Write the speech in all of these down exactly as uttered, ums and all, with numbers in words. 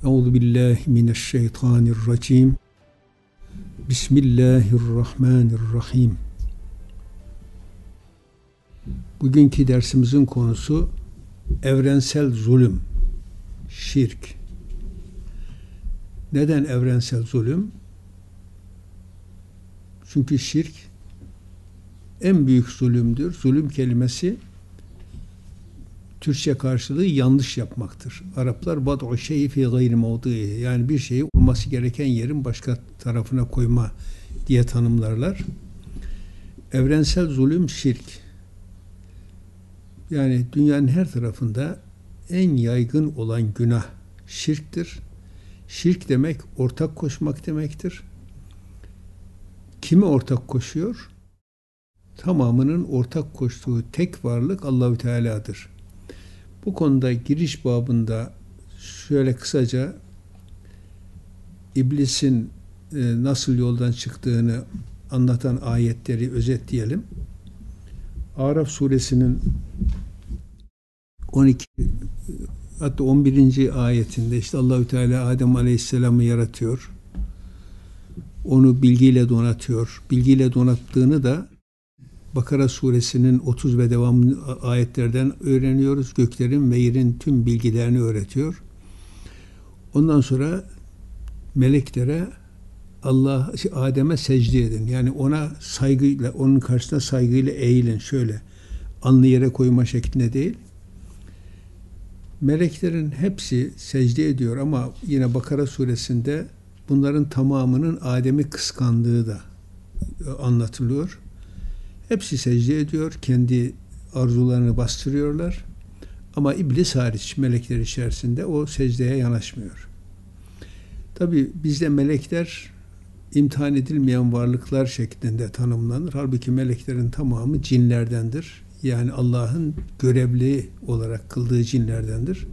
Euzu billahi mineşşeytanirracim. Bismillahirrahmanirrahim. Bugünkü dersimizin konusu evrensel zulüm, şirk. Neden evrensel zulüm? Çünkü şirk en büyük zulümdür. Zulüm kelimesi Türkçe karşılığı yanlış yapmaktır. Araplar vad'u şey'i fi gayri mevdi'i, yani bir şeyi olması gereken yerin başka tarafına koyma diye tanımlarlar. Evrensel zulüm şirk. Yani dünyanın her tarafında en yaygın olan günah şirktir. Şirk demek ortak koşmak demektir. Kimi ortak koşuyor? Tamamının ortak koştuğu tek varlık Allahü Teala'dır. Bu konuda giriş babında şöyle kısaca iblisin e, nasıl yoldan çıktığını anlatan ayetleri özetleyelim. Araf suresinin on iki hatta on birinci ayetinde işte Allahü Teala Adem Aleyhisselam'ı yaratıyor. Onu bilgiyle donatıyor. Bilgiyle donattığını da Bakara suresinin otuz ve devamlı ayetlerden öğreniyoruz. Göklerin ve yerin tüm bilgilerini öğretiyor. Ondan sonra meleklere Allah Adem'e secde edin. Yani ona saygıyla, onun karşısına saygıyla eğilin. Şöyle alnı yere koyma şeklinde değil. Meleklerin hepsi secde ediyor ama yine Bakara suresinde bunların tamamının Adem'i kıskandığı da anlatılıyor. Hepsi secde ediyor, kendi arzularını bastırıyorlar. Ama iblis hariç melekler içerisinde o secdeye yanaşmıyor. Tabi bizde melekler imtihan edilmeyen varlıklar şeklinde tanımlanır. Halbuki meleklerin tamamı cinlerdendir. Yani Allah'ın görevli olarak kıldığı cinlerdendir.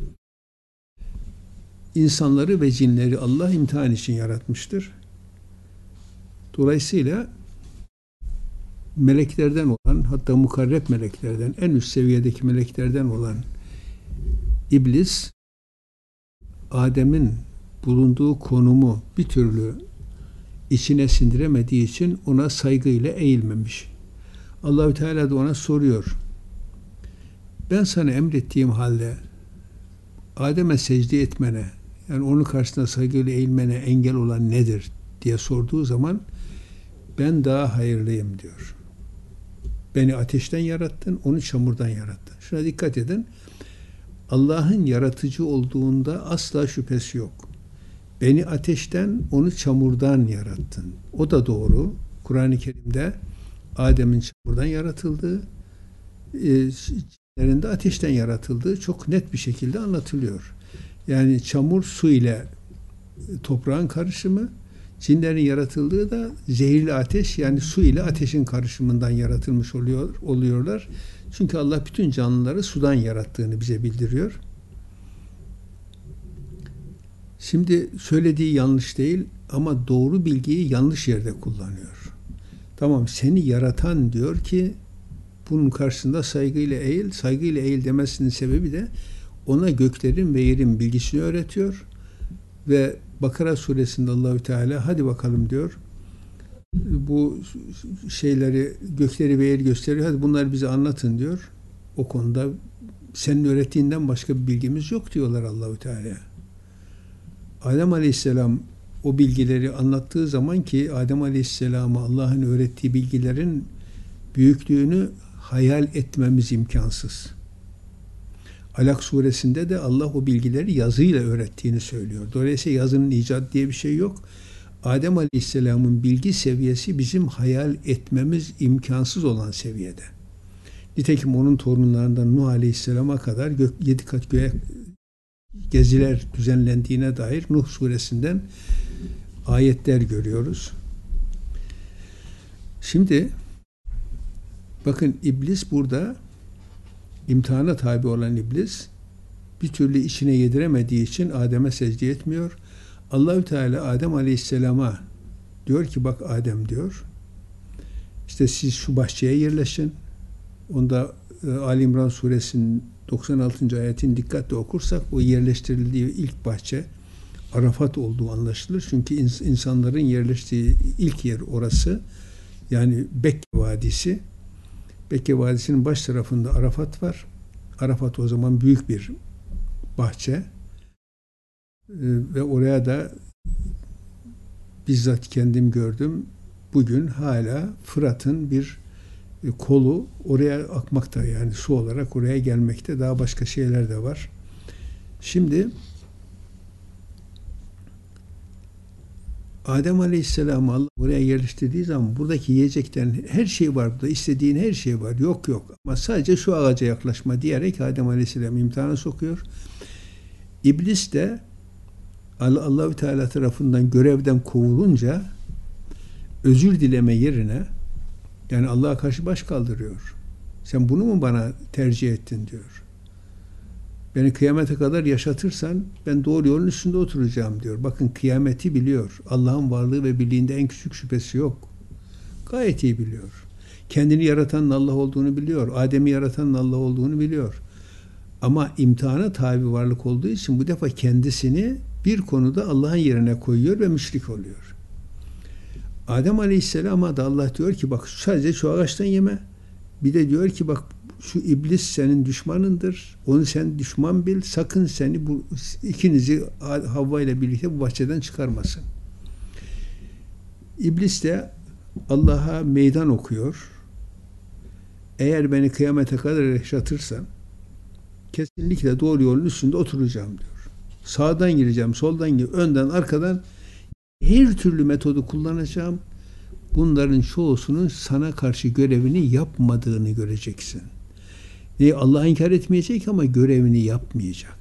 İnsanları ve cinleri Allah imtihan için yaratmıştır. Dolayısıyla meleklerden olan, hatta mukarreb meleklerden, en üst seviyedeki meleklerden olan iblis, Adem'in bulunduğu konumu bir türlü içine sindiremediği için ona saygıyla eğilmemiş. Allahü Teala da ona soruyor. Ben sana emrettiğim halde Adem'e secde etmene, yani onun karşısında saygıyla eğilmene engel olan nedir diye sorduğu zaman ben daha hayırlıyım diyor. Beni ateşten yarattın, onu çamurdan yarattın. Şuna dikkat edin. Allah'ın yaratıcı olduğunda asla şüphesi yok. Beni ateşten, onu çamurdan yarattın. O da doğru. Kur'an-ı Kerim'de Adem'in çamurdan yaratıldığı, cinlerin de ateşten yaratıldığı çok net bir şekilde anlatılıyor. Yani çamur su ile toprağın karışımı, cinlerin yaratıldığı da zehirli ateş, yani su ile ateşin karışımından yaratılmış oluyor, oluyorlar. Çünkü Allah bütün canlıları sudan yarattığını bize bildiriyor. Şimdi söylediği yanlış değil ama doğru bilgiyi yanlış yerde kullanıyor. Tamam, seni yaratan diyor ki bunun karşısında saygıyla eğil. Saygıyla eğil demesinin sebebi de ona göklerin ve yerin bilgisini öğretiyor. Ve Bakara suresinde Allahü Teala hadi bakalım diyor. Bu şeyleri, gökleri ve yeri gösteriyor. Hadi bunları bize anlatın diyor. O konuda senin öğrettiğinden başka bir bilgimiz yok diyorlar Allahü Teala. Adem Aleyhisselam o bilgileri anlattığı zaman ki Adem Aleyhisselam'a Allah'ın öğrettiği bilgilerin büyüklüğünü hayal etmemiz imkansız. Alak suresinde de Allah o bilgileri yazıyla öğrettiğini söylüyor. Dolayısıyla yazının icat diye bir şey yok. Adem Aleyhisselam'ın bilgi seviyesi bizim hayal etmemiz imkansız olan seviyede. Nitekim onun torunlarından Nuh Aleyhisselam'a kadar gök, yedi kat göğe geziler düzenlendiğine dair Nuh suresinden ayetler görüyoruz. Şimdi bakın iblis burada, imtihana tabi olan iblis bir türlü içine yediremediği için Adem'e secde etmiyor. Allahü Teala Adem Aleyhisselam'a diyor ki bak Adem diyor, işte siz şu bahçeye yerleşin. Onda e, Ali İmran suresinin doksan altıncı ayetini dikkatle okursak o yerleştirildiği ilk bahçe Arafat olduğu anlaşılır. Çünkü ins- insanların yerleştiği ilk yer orası. Yani Bekke Vadisi. Bekke Vadisi'nin baş tarafında Arafat var. Arafat o zaman büyük bir bahçe. Ee, ve oraya da bizzat kendim gördüm. Bugün hala Fırat'ın bir e, kolu oraya akmakta, yani su olarak oraya gelmekte. Daha başka şeyler de var. Şimdi Adem Aleyhisselam'ı Allah buraya yerleştirdiği zaman buradaki yiyeceklerin her şeyi var. Burada istediğin her şey var. Yok yok. Ama sadece şu ağaca yaklaşma diyerek Adem Aleyhisselam'ı imtihana sokuyor. İblis de Allah-u Teala tarafından görevden kovulunca özür dileme yerine, yani Allah'a karşı baş kaldırıyor. Sen bunu mu bana tercih ettin diyor. Beni kıyamete kadar yaşatırsan ben doğru yolun üstünde oturacağım diyor. Bakın, kıyameti biliyor. Allah'ın varlığı ve birliğinde en küçük şüphesi yok. Gayet iyi biliyor. Kendini yaratanın Allah olduğunu biliyor. Adem'i yaratanın Allah olduğunu biliyor. Ama imtihana tabi varlık olduğu için bu defa kendisini bir konuda Allah'ın yerine koyuyor ve müşrik oluyor. Adem Aleyhisselam'a da Allah diyor ki bak, sadece şu ağaçtan yeme. Bir de diyor ki bak, şu iblis senin düşmanındır. Onu sen düşman bil. Sakın seni, bu ikinizi Havva ile birlikte bu bahçeden çıkarmasın. İblis de Allah'a meydan okuyor. Eğer beni kıyamete kadar yaşatırsan kesinlikle doğru yolun üstünde oturacağım diyor. Sağdan gireceğim, soldan gireceğim, önden, arkadan her türlü metodu kullanacağım. Bunların çoğusunun sana karşı görevini yapmadığını göreceksin. Ne, Allah'ı inkar etmeyecek ama görevini yapmayacak.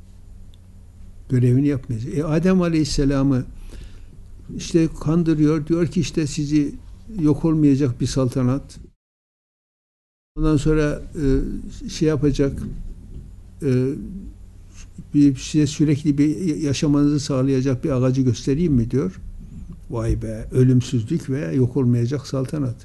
Görevini yapmayacak. E, Adem Aleyhisselam'ı işte kandırıyor. Diyor ki işte sizi yok olmayacak bir saltanat. Ondan sonra e, şey yapacak, e, bir size sürekli bir yaşamanızı sağlayacak bir ağacı göstereyim mi diyor. Vay be, ölümsüzlük ve yok olmayacak saltanat.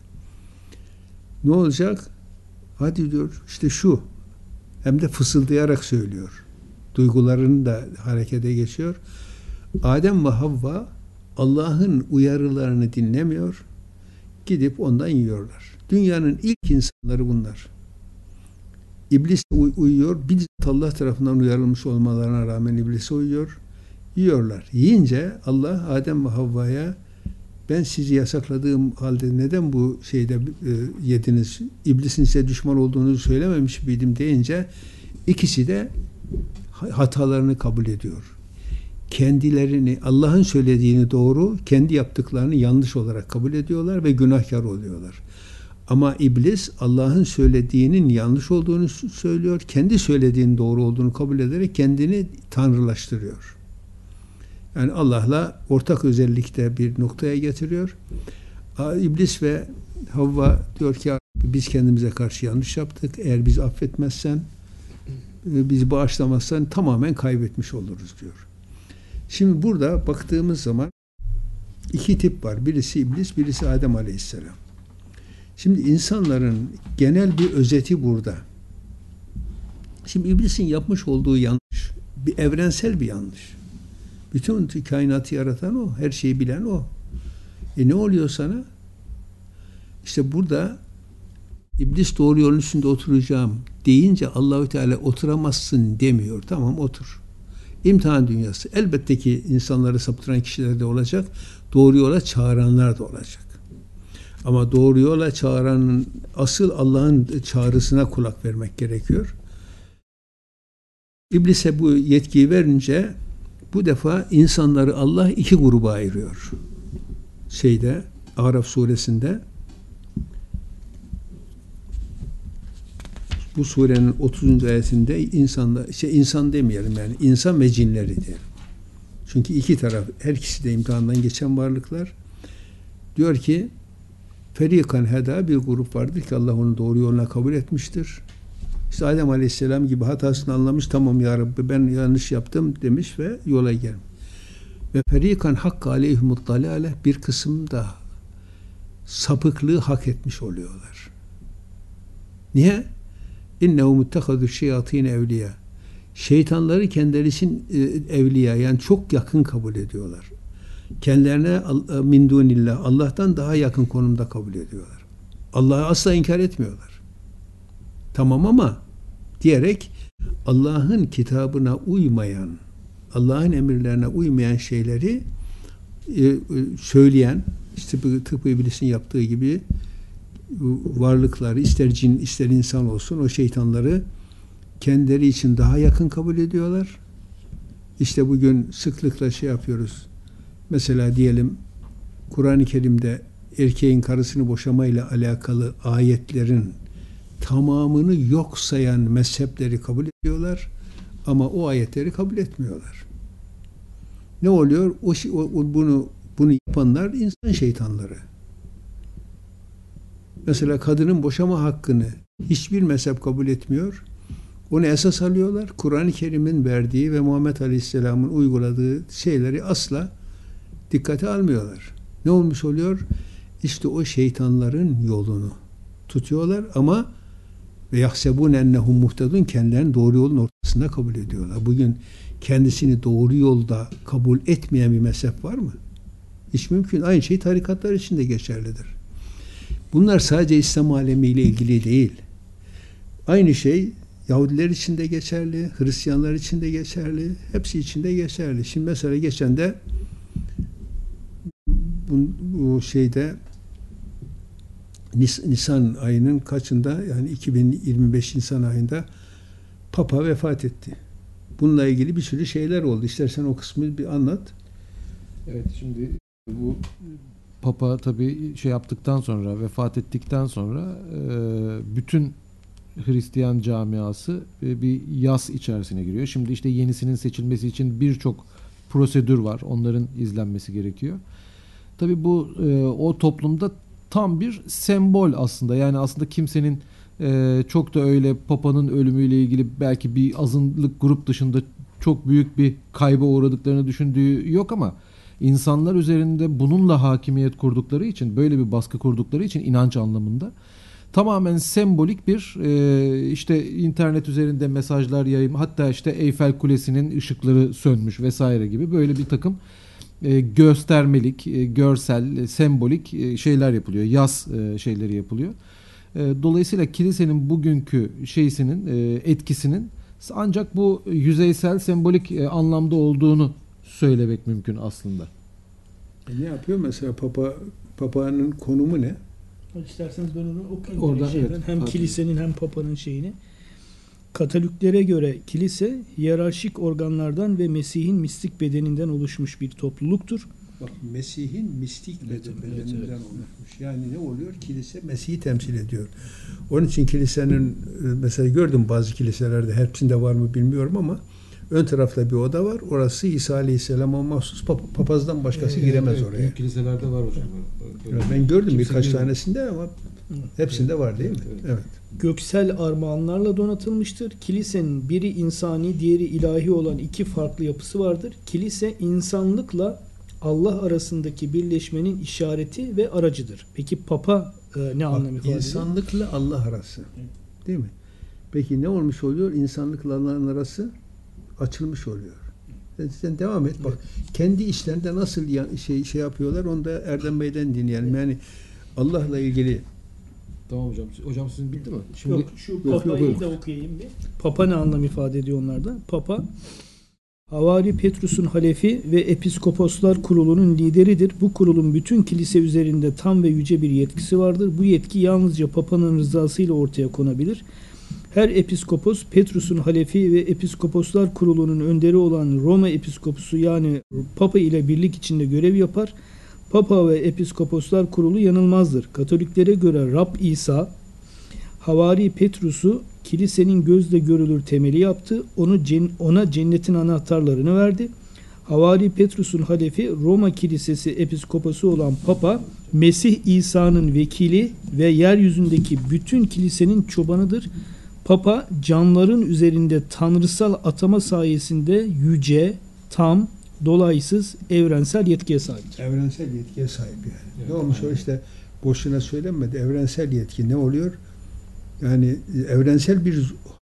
Ne olacak? Hadi diyor, işte şu. Hem de fısıldayarak söylüyor. Duygularını da harekete geçiyor. Adem ve Havva Allah'ın uyarılarını dinlemiyor. Gidip ondan yiyorlar. Dünyanın ilk insanları bunlar. İblis uy- uyuyor. Bizzat Allah tarafından uyarılmış olmalarına rağmen iblise uyuyor. Yiyorlar. Yiyince Allah Adem ve Havva'ya ben sizi yasakladığım halde neden bu şeyde e, yediniz? İblisin size düşman olduğunu söylememiş miydim deyince ikisi de hatalarını kabul ediyor. Kendilerini, Allah'ın söylediğini doğru, kendi yaptıklarını yanlış olarak kabul ediyorlar ve günahkar oluyorlar. Ama iblis Allah'ın söylediğinin yanlış olduğunu söylüyor, kendi söylediğinin doğru olduğunu kabul ederek kendini tanrılaştırıyor. Yani Allah'la ortak özellikte bir noktaya getiriyor. İblis ve Havva diyor ki biz kendimize karşı yanlış yaptık. Eğer bizi affetmezsen, bizi bağışlamazsan tamamen kaybetmiş oluruz diyor. Şimdi burada baktığımız zaman iki tip var. Birisi iblis, birisi Adem Aleyhisselam. Şimdi insanların genel bir özeti burada. Şimdi iblisin yapmış olduğu yanlış, bir evrensel bir yanlış. Bütün kainatı yaratan o, her şeyi bilen o. E ne oluyor sana? İşte burada iblis doğru yolun üstünde oturacağım deyince Allahü Teala oturamazsın demiyor. Tamam, otur. İmtihan dünyası. Elbette ki insanları saptıran kişiler de olacak. Doğru yola çağıranlar da olacak. Ama doğru yola çağıranın asıl Allah'ın çağrısına kulak vermek gerekiyor. İblise bu yetkiyi verince bu defa insanları Allah iki gruba ayırıyor. Şeyde, Araf suresinde bu surenin otuzuncu ayetinde insanla, şey insan demeyelim yani insan ve cinleri diyelim. Çünkü iki taraf, her ikisi de imtihandan geçen varlıklar. Diyor ki ferikan heda, bir grup vardır ki Allah onu doğru yoluna kabul etmiştir. İşte Adem Aleyhisselam gibi hatasını anlamış, tamam ya Rabbi ben yanlış yaptım demiş ve yola gelmiş. Ve ferikan hakka aleyhimut dalale, bir kısım da sapıklığı hak etmiş oluyorlar. Niye? İnnehu muttehadu şeyatîne evliya. Şeytanları kendileri için e, evliya, yani çok yakın kabul ediyorlar. Kendilerine min dunillah, Allah'tan daha yakın konumda kabul ediyorlar. Allah'ı asla inkar etmiyorlar. Tamam ama diyerek Allah'ın kitabına uymayan, Allah'ın emirlerine uymayan şeyleri e, söyleyen, işte tıpkı iblisin yaptığı gibi varlıkları, ister cin ister insan olsun, o şeytanları kendileri için daha yakın kabul ediyorlar. İşte bugün sıklıkla şey yapıyoruz. Mesela diyelim Kur'an-ı Kerim'de erkeğin karısını boşamayla alakalı ayetlerin tamamını yok sayan mezhepleri kabul ediyorlar ama o ayetleri kabul etmiyorlar. Ne oluyor? O, o bunu bunu yapanlar insan şeytanları. Mesela kadının boşama hakkını hiçbir mezhep kabul etmiyor. Onu esas alıyorlar. Kur'an-ı Kerim'in verdiği ve Muhammed Aleyhisselam'ın uyguladığı şeyleri asla dikkate almıyorlar. Ne olmuş oluyor? İşte o şeytanların yolunu tutuyorlar ama ve yahsebun ennehum muhtedun, kendilerini doğru yolun ortasında kabul ediyorlar. Bugün kendisini doğru yolda kabul etmeyen bir mezhep var mı? Hiç mümkün. Aynı şey tarikatlar için de geçerlidir. Bunlar sadece İslam alemiyle ilgili değil. Aynı şey Yahudiler için de geçerli, Hristiyanlar için de geçerli, hepsi için de geçerli. Şimdi mesela geçen de bu, bu şeyde Nis, Nisan ayının kaçında, yani iki bin yirmi beş Nisan ayında Papa vefat etti. Bununla ilgili bir sürü şeyler oldu. İstersen o kısmı bir anlat. Evet, şimdi bu Papa tabii şey yaptıktan sonra, vefat ettikten sonra bütün Hristiyan camiası bir yas içerisine giriyor. Şimdi işte yenisinin seçilmesi için birçok prosedür var. Onların izlenmesi gerekiyor. Tabii bu o toplumda tam bir sembol aslında. Yani aslında kimsenin çok da öyle Papa'nın ölümüyle ilgili belki bir azınlık grup dışında çok büyük bir kayba uğradıklarını düşündüğü yok ama insanlar üzerinde bununla hakimiyet kurdukları için, böyle bir baskı kurdukları için inanç anlamında tamamen sembolik bir e, işte internet üzerinde mesajlar yayım, hatta işte Eyfel Kulesi'nin ışıkları sönmüş vesaire gibi böyle bir takım e, göstermelik, e, görsel, e, sembolik e, şeyler yapılıyor. Yas e, şeyleri yapılıyor. E, dolayısıyla kilisenin bugünkü şeysinin e, etkisinin ancak bu yüzeysel, sembolik e, anlamda olduğunu söylemek mümkün aslında. E ne yapıyor mesela Papa? Papa'nın konumu ne? İsterseniz ben onu okuyayım. Orada, şeyden. evet. Hem Hadi. kilisenin hem Papa'nın şeyini. Katoliklere göre kilise hiyerarşik organlardan ve Mesih'in mistik bedeninden oluşmuş bir topluluktur. Bak, Mesih'in mistik Evet, bedeninden evet, evet. oluşmuş. Yani ne oluyor? Kilise Mesih'i temsil ediyor. Onun için kilisenin, mesela gördüm bazı kiliselerde, hepsinde var mı bilmiyorum ama ön tarafta bir oda var. Orası İsa Aleyhisselam'a mahsus. Pap- papazdan başkası giremez Evet, oraya. büyük kiliselerde var hocam. Evet, ben gördüm Kimse birkaç girmiyor. tanesinde ama hepsinde var değil mi? Evet, Evet. Göksel armağanlarla donatılmıştır. Kilisenin biri insani, diğeri ilahi olan iki farklı yapısı vardır. Kilise insanlıkla Allah arasındaki birleşmenin işareti ve aracıdır. Peki Papa e, ne Bak, anlam ifade ediyor? insanlıkla Allah arası. Değil mi? Peki ne olmuş oluyor? İnsanlıkla Allah'ın arası açılmış oluyor. Sen devam et. Bak, kendi işlerinde nasıl ya- şey şey yapıyorlar, onu da Erdem Bey'den dinleyelim. Yani Allah'la ilgili. Tamam hocam. Hocam sizin bitti mi? Şimdi Yok, şu yok, Papa'yı yok. da okuyayım bir. Papa ne anlam ifade ediyor onlarda? Papa, Havari Petrus'un halefi ve Episkoposlar Kurulu'nun lideridir. Bu kurulun bütün kilise üzerinde tam ve yüce bir yetkisi vardır. Bu yetki yalnızca Papa'nın rızasıyla ortaya konabilir. Her episkopos, Petrus'un halefi ve Episkoposlar Kurulu'nun önderi olan Roma Episkoposu yani Papa ile birlik içinde görev yapar. Papa ve Episkoposlar Kurulu yanılmazdır. Katoliklere göre Rab İsa, Havari Petrus'u kilisenin gözle görülür temeli yaptı. Onu ona cennetin anahtarlarını verdi. Havari Petrus'un halefi Roma Kilisesi episkoposu olan Papa, Mesih İsa'nın vekili ve yeryüzündeki bütün kilisenin çobanıdır. Papa canlıların üzerinde tanrısal atama sayesinde yüce, tam, dolaysız, evrensel yetkiye sahiptir. Evrensel yetkiye sahip yani. Evet, Ne olmuş o işte, boşuna söylenmedi. Evrensel yetki ne oluyor? Yani evrensel bir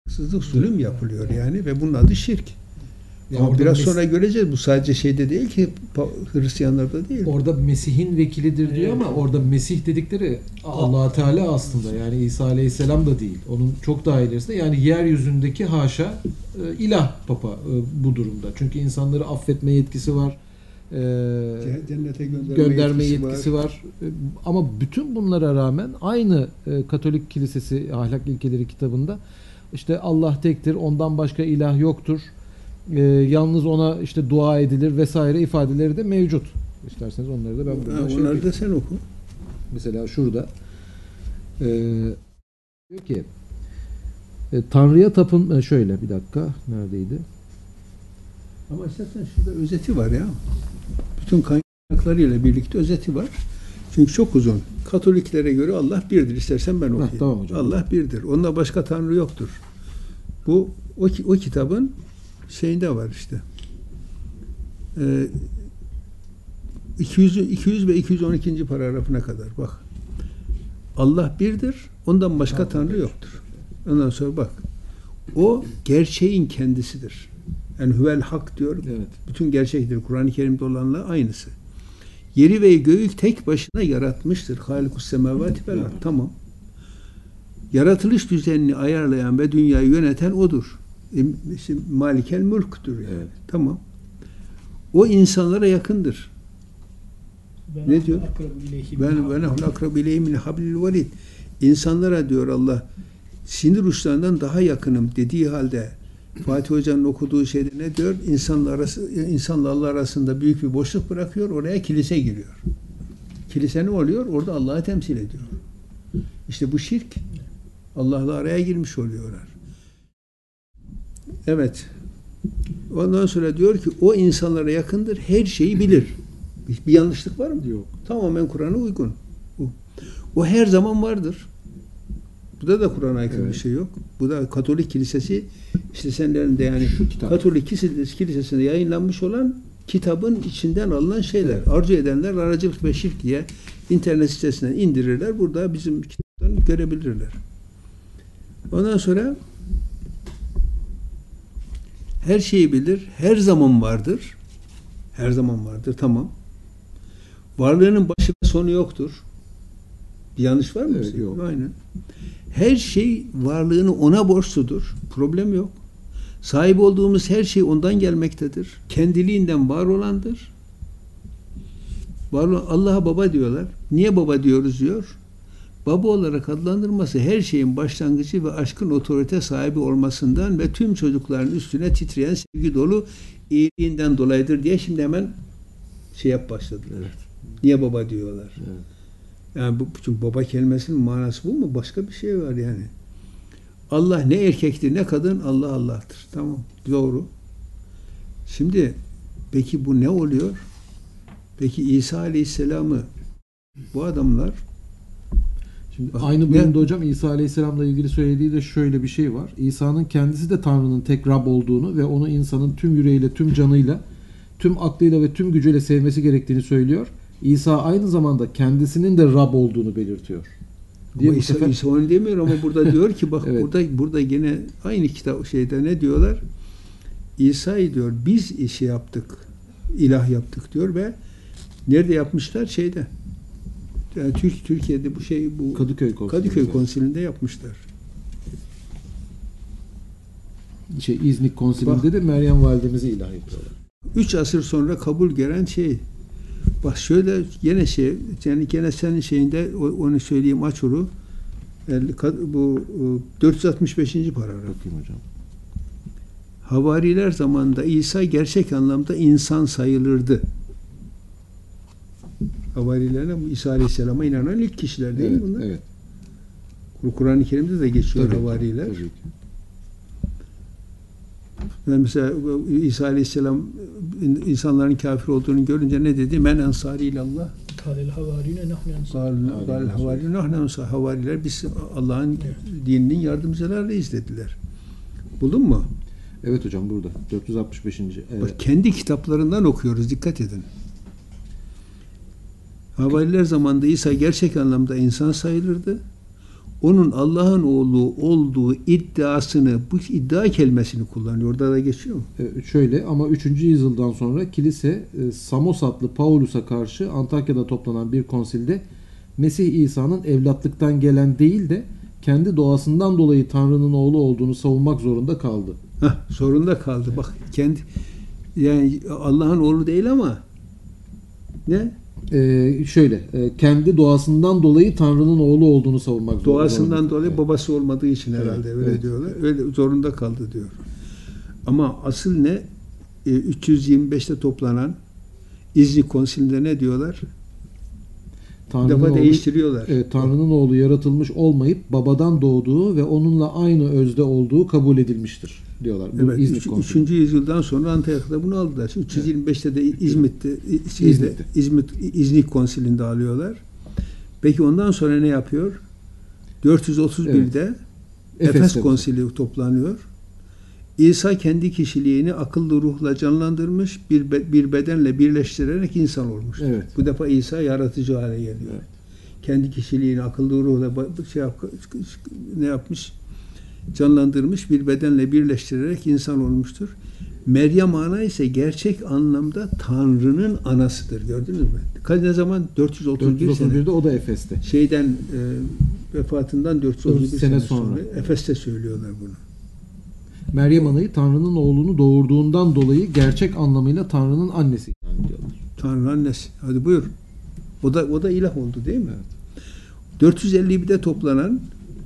Haksızlık, zulüm yapılıyor yani ve bunun adı şirk. Ya Ama orada biraz mes- sonra göreceğiz. Bu sadece şeyde değil ki, Hristiyanlarda değil. Orada Mesih'in vekilidir diyor Evet. ama orada Mesih dedikleri Allah Teala aslında, yani İsa Aleyhisselam da değil. Onun çok daha ilerisinde, yani yeryüzündeki haşa e, ilah Papa e, bu durumda. Çünkü insanları affetme yetkisi var. E, Cennete gönderme, gönderme yetkisi, yetkisi var. var. E, Ama bütün bunlara rağmen aynı e, Katolik Kilisesi Ahlak İlkeleri kitabında işte Allah tektir, ondan başka ilah yoktur. E, yalnız ona işte dua edilir vesaire ifadeleri de mevcut. İsterseniz onları da ben Ha, buradan şey onları yapayım. da sen oku. Mesela şurada e, diyor ki e, Tanrı'ya tapın, e, şöyle bir dakika neredeydi? Ama istersen şurada özeti var ya. Bütün kaynaklarıyla birlikte özeti var. Çünkü çok uzun. Katoliklere göre Allah birdir. İstersen ben okuyayım. tamam hocam. Allah birdir. Onda başka tanrı yoktur. Bu o, ki- o kitabın şeyinde var işte. Ee, iki yüz, iki yüz ve iki yüz on ikinci paragrafına kadar bak. Allah birdir. Ondan başka Tamam, tanrı peki. yoktur. Ondan sonra bak. O gerçeğin kendisidir. Yani huvel hak diyor. Evet. Bütün gerçektir. Kur'an-ı Kerim'de olanla aynısı. Yeri ve göğü tek başına yaratmıştır. Halikus semavati vel ard. Evet. Tamam. Yaratılış düzenini ayarlayan ve dünyayı yöneten odur. E, işte Malikel mülktür yani. Evet. Tamam. O insanlara yakındır. Ben Ne diyor? akrabu ileyhi Ben min ve hablil- nahnu akrabu ileyhi min hablil varid. İnsanlara diyor Allah, sinir uçlarından daha yakınım dediği halde Fatih Hoca'nın okuduğu şeyde ne diyor? İnsanla arası, insanla Allah arasında büyük bir boşluk bırakıyor. Oraya kilise giriyor. Kilise ne oluyor? Orada Allah'ı temsil ediyor. İşte bu şirk. Allah'la araya girmiş oluyorlar. Evet. Ondan sonra diyor ki o insanlara yakındır. Her şeyi bilir. Bir, bir yanlışlık var mı? Yok. Tamamen Kur'an'a uygun. O, o her zaman vardır. Burada da Kur'an'a aykırı Evet. bir şey yok. Bu da Katolik Kilisesi, işte senlerinde yani Şu kitap. Katolik Kilisesi, Kilisesi'nde yayınlanmış olan kitabın içinden alınan şeyler. Evet. Arzu edenler aracılık ve şirk diye internet sitesinden indirirler. Burada bizim kitaptan görebilirler. Ondan sonra her şeyi bilir, her zaman vardır. Her zaman vardır, tamam. Varlığının başı ve sonu yoktur. Bir yanlış var mı? Evet, yok. Aynen. Her şey varlığını ona borçludur. Problem yok. Sahip olduğumuz her şey ondan gelmektedir. Kendiliğinden var olandır. Var olan- Allah'a baba diyorlar. Niye baba diyoruz diyor. Baba olarak adlandırması her şeyin başlangıcı ve aşkın otorite sahibi olmasından ve tüm çocukların üstüne titreyen sevgi dolu iyiliğinden dolayıdır diye şimdi hemen şey yap başladılar. Evet. Niye baba diyorlar? Evet. Yani bu çünkü baba kelimesinin manası bu mu? Başka bir şey var yani. Allah ne erkektir ne kadın, Allah Allah'tır. Tamam. Doğru. Şimdi peki bu ne oluyor? Peki İsa Aleyhisselam'ı bu adamlar Şimdi Bak, aynı ne- bölümde hocam İsa Aleyhisselam'la ilgili söylediği de şöyle bir şey var. İsa'nın kendisi de Tanrı'nın tek Rab olduğunu ve onu insanın tüm yüreğiyle, tüm canıyla, tüm aklıyla ve tüm gücüyle sevmesi gerektiğini söylüyor. İsa aynı zamanda kendisinin de Rab olduğunu belirtiyor. Diye ama bu İsa, sefer İsa onu demiyor ama burada diyor ki bak Evet. burada burada yine aynı kitap şeyde ne diyorlar? İsa'yı diyor biz işi yaptık. İlah yaptık diyor ve nerede yapmışlar? Şeyde. Yani Türk Türkiye'de bu şey bu Kadıköy Konseyi'nde. Kadıköy Konsili'nde yapmışlar. şey, İznik Konsili'nde Bak. de Meryem Validemizi ilah yapıyorlar. Üç asır sonra kabul gören şey. Bak şöyle gene şey yani gene senin şeyinde o- onu söyleyeyim açuru. elli kad- bu o, dört yüz altmış beşinci paragraf. Bakayım hocam. Havariler zamanında İsa gerçek anlamda insan sayılırdı. Havarilerine İsa Aleyhisselam'a inanan ilk kişiler değil mi Evet, bunlar? evet. Kur'an-ı Kerim'de de geçiyor Tabii ki, havariler. tabii ki. Yani mesela İsa Aleyhisselam insanların kafir olduğunu görünce ne dedi? Men ensari ilallah. Kâlel havarîne nahnu ensâr. Gal- gal havariler nahnu ensar. Havariler biz Allah'ın dininin yardımcılarıyız dediler. Buldun mu? Evet hocam burada. dört yüz altmış beşinci Bak Evet. kendi kitaplarından okuyoruz. Dikkat edin. Havariler zamanında İsa gerçek anlamda insan sayılırdı. onun Allah'ın oğlu olduğu iddiasını, bu iddia kelimesini kullanıyor. Orada da geçiyor mu? E, şöyle ama üçüncü yüzyıldan sonra kilise e, Samosatlı Paulus'a karşı Antakya'da toplanan bir konsilde Mesih İsa'nın evlatlıktan gelen değil de kendi doğasından dolayı Tanrı'nın oğlu olduğunu savunmak zorunda kaldı. Hah, zorunda kaldı. Evet. Bak kendi yani Allah'ın oğlu değil ama ne? Ee, şöyle e, kendi doğasından dolayı Tanrı'nın oğlu olduğunu savunmak zorunda. Doğasından dolayı evet. babası olmadığı için herhalde evet, öyle evet. diyorlar. Öyle zorunda kaldı diyor. Ama asıl ne? E, üç yüz yirmi beşte toplanan İznik Konsili'nde ne diyorlar? Bir defa oğlu, değiştiriyorlar. Evet, Tanrı'nın oğlu yaratılmış olmayıp babadan doğduğu ve onunla aynı özde olduğu kabul edilmiştir diyorlar. Bu Evet, İznik üç, Konsili. üçüncü yüzyıldan sonra Antakya'da bunu aldılar. üç yüz yirmi beşte de İzmit'te, şeyde, İzmit'te. İzmit İznik Konsili'nde alıyorlar. Peki ondan sonra ne yapıyor? dört yüz otuz birde evet. Efes Efes'te Konsili toplanıyor. İsa kendi kişiliğini akıllı ruhla canlandırmış, bir bir bedenle birleştirerek insan olmuş. Evet. Bu defa İsa yaratıcı hale geliyor. Evet. Kendi kişiliğini akıllı ruhla şey yap, ne yapmış? Canlandırmış, bir bedenle birleştirerek insan olmuştur. Meryem ana ise gerçek anlamda Tanrı'nın anasıdır. Gördünüz mü? Kaç ne zaman? dört yüz otuz bir, dört yüz otuz birde sene. o da Efes'te. Şeyden e, vefatından dört yüz otuz bir sene, sene sonra. sonra. Efes'te söylüyorlar bunu. Meryem Ana'yı Tanrı'nın oğlunu doğurduğundan dolayı gerçek anlamıyla Tanrı'nın annesi ilan ediyorlar. Tanrı'nın annesi. Hadi buyur. O da o da ilah oldu değil mi? Evet. dört yüz elli birde toplanan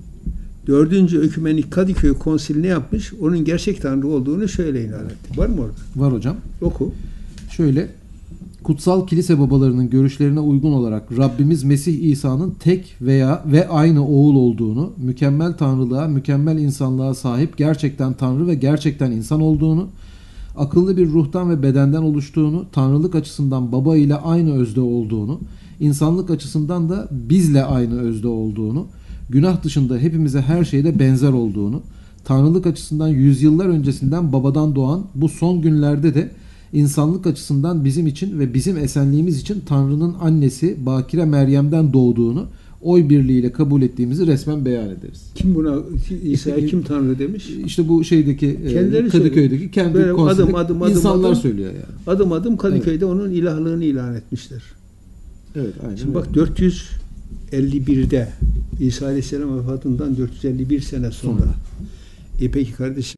dördüncü Ökümenik Kadıköy Konsili ne yapmış? Onun gerçek Tanrı olduğunu şöyle ilan etti. Var mı orada? Var hocam. Oku. Şöyle, kutsal kilise babalarının görüşlerine uygun olarak Rabbimiz Mesih İsa'nın tek veya ve aynı oğul olduğunu, mükemmel tanrılığa, mükemmel insanlığa sahip gerçekten Tanrı ve gerçekten insan olduğunu, akıllı bir ruhtan ve bedenden oluştuğunu, tanrılık açısından baba ile aynı özde olduğunu, insanlık açısından da bizle aynı özde olduğunu, günah dışında hepimize her şeyde benzer olduğunu, tanrılık açısından yüzyıllar öncesinden babadan doğan bu son günlerde de insanlık açısından bizim için ve bizim esenliğimiz için Tanrı'nın annesi Bakire Meryem'den doğduğunu oy birliğiyle kabul ettiğimizi resmen beyan ederiz. Kim buna İsa'ya kim Tanrı demiş? İşte bu şeydeki Kendileri Kadıköy'deki söylüyor. kendi Böyle konsili adım adım adım insanlar adım, söylüyor yani. Adım adım Kadıköy'de evet. Onun ilahlığını ilan etmişler. Evet, aynen. Şimdi bak dört yüz elli birde İsa Aleyhisselam vefatından dört yüz elli bir sene sonra. sonra. E peki kardeşim,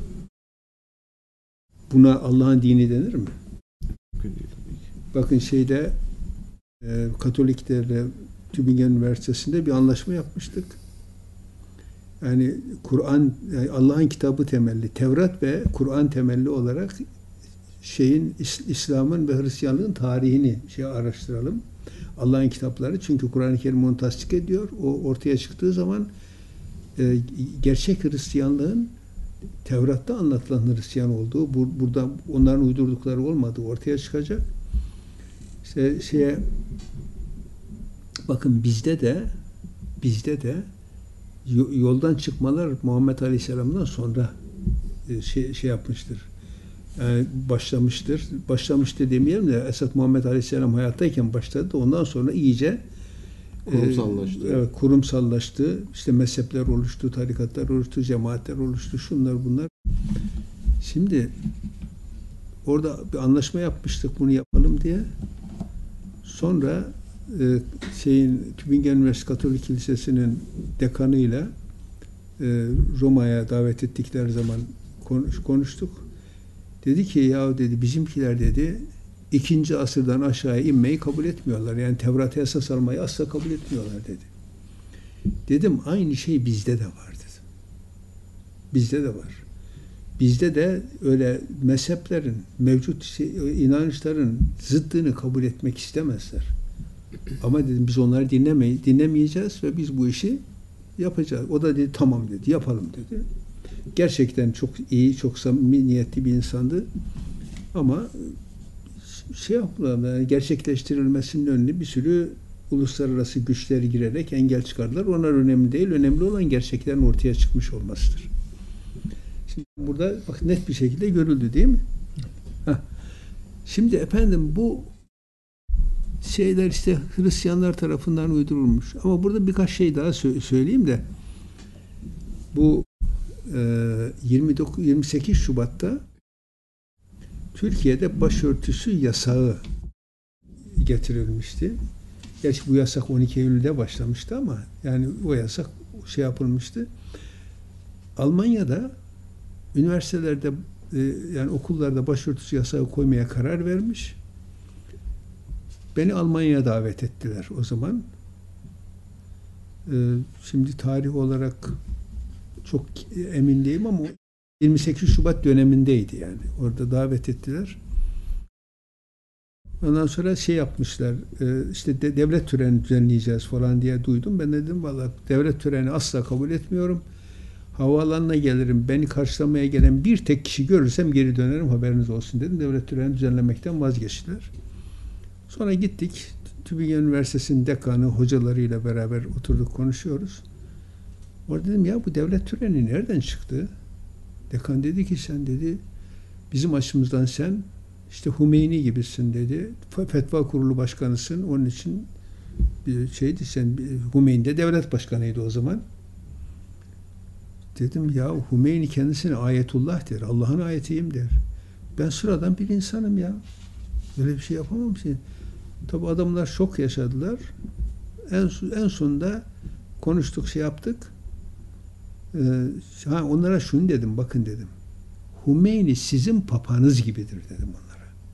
buna Allah'ın dini denir mi? Bakın şeyde e, Katoliklerle Tübingen Üniversitesi'nde bir anlaşma yapmıştık. Yani Kur'an, yani Allah'ın kitabı temelli, Tevrat ve Kur'an temelli olarak şeyin İslam'ın ve Hristiyanlığın tarihini şey araştıralım. Allah'ın kitapları, çünkü Kur'an-ı Kerim onu tasdik ediyor. O ortaya çıktığı zaman e, gerçek Hristiyanlığın Tevrat'ta anlatılan Hristiyan olduğu, bu, burada onların uydurdukları olmadığı ortaya çıkacak. İşte şeye bakın bizde de bizde de yoldan çıkmalar Muhammed Aleyhisselam'dan sonra şey, şey yapmıştır. Yani başlamıştır. Başlamıştı demeyelim de esas Muhammed Aleyhisselam hayattayken başladı. Ondan sonra iyice kurumsallaştı. E, evet, kurumsallaştı. İşte mezhepler oluştu, tarikatlar oluştu, cemaatler oluştu, şunlar bunlar. Şimdi orada bir anlaşma yapmıştık bunu yapalım diye. Sonra e, şeyin Tübingen Üniversitesi Katolik Kilisesi'nin dekanıyla e, Roma'ya davet ettikleri zaman konuş, konuştuk. Dedi ki ya dedi bizimkiler dedi ikinci asırdan aşağıya inmeyi kabul etmiyorlar. Yani Tevrat'a esas almayı asla kabul etmiyorlar dedi. Dedim aynı şey bizde de var dedim. Bizde de var. Bizde de öyle mezheplerin, mevcut şey, inançların zıddını kabul etmek istemezler. Ama dedim biz onları dinlemeyi, dinlemeyeceğiz ve biz bu işi yapacağız. O da dedi tamam dedi, yapalım dedi. Gerçekten çok iyi, çok samimi niyetli bir insandı. Ama şey yaptılar, yani gerçekleştirilmesinin önüne bir sürü uluslararası güçler girerek engel çıkardılar. Onlar önemli değil. Önemli olan gerçeklerin ortaya çıkmış olmasıdır. Şimdi burada bak net bir şekilde görüldü değil mi? Heh. Şimdi efendim bu şeyler işte Hristiyanlar tarafından uydurulmuş. Ama burada birkaç şey daha sö- söyleyeyim de bu e, yirmi dokuz yirmi sekiz Şubat'ta Türkiye'de başörtüsü yasağı getirilmişti. Gerçi bu yasak on iki Eylül'de başlamıştı ama yani o yasak şey yapılmıştı. Almanya'da üniversitelerde e, yani okullarda başörtüsü yasağı koymaya karar vermiş. Beni Almanya'ya davet ettiler o zaman. E, şimdi tarih olarak çok emin değilim ama yirmi sekiz Şubat dönemindeydi yani. Orada davet ettiler. Ondan sonra şey yapmışlar, e, işte de, devlet töreni düzenleyeceğiz falan diye duydum. Ben dedim vallahi devlet töreni asla kabul etmiyorum. Havaalanına gelirim, beni karşılamaya gelen bir tek kişi görürsem geri dönerim, haberiniz olsun dedim. Devlet töreni düzenlemekten vazgeçtiler. Sonra gittik, Tübingen Üniversitesi'nin dekanı hocalarıyla beraber oturduk, konuşuyoruz. Orada dedim ya bu devlet töreni nereden çıktı? Dekan dedi ki sen dedi bizim açımızdan sen işte Hümeyni gibisin dedi. Fetva Kurulu Başkanısın. Onun için bir şeydi sen Hümeyni de devlet başkanıydı o zaman. Dedim ya Hümeyni kendisine ayetullah der. Allah'ın ayetiyim der. Ben sıradan bir insanım ya. Böyle bir şey yapamam ki. Tabi adamlar şok yaşadılar. En, en sonunda konuştuk, şey yaptık. Ee, ha, onlara şunu dedim, bakın dedim. Hümeyni sizin papanız gibidir dedim onlara.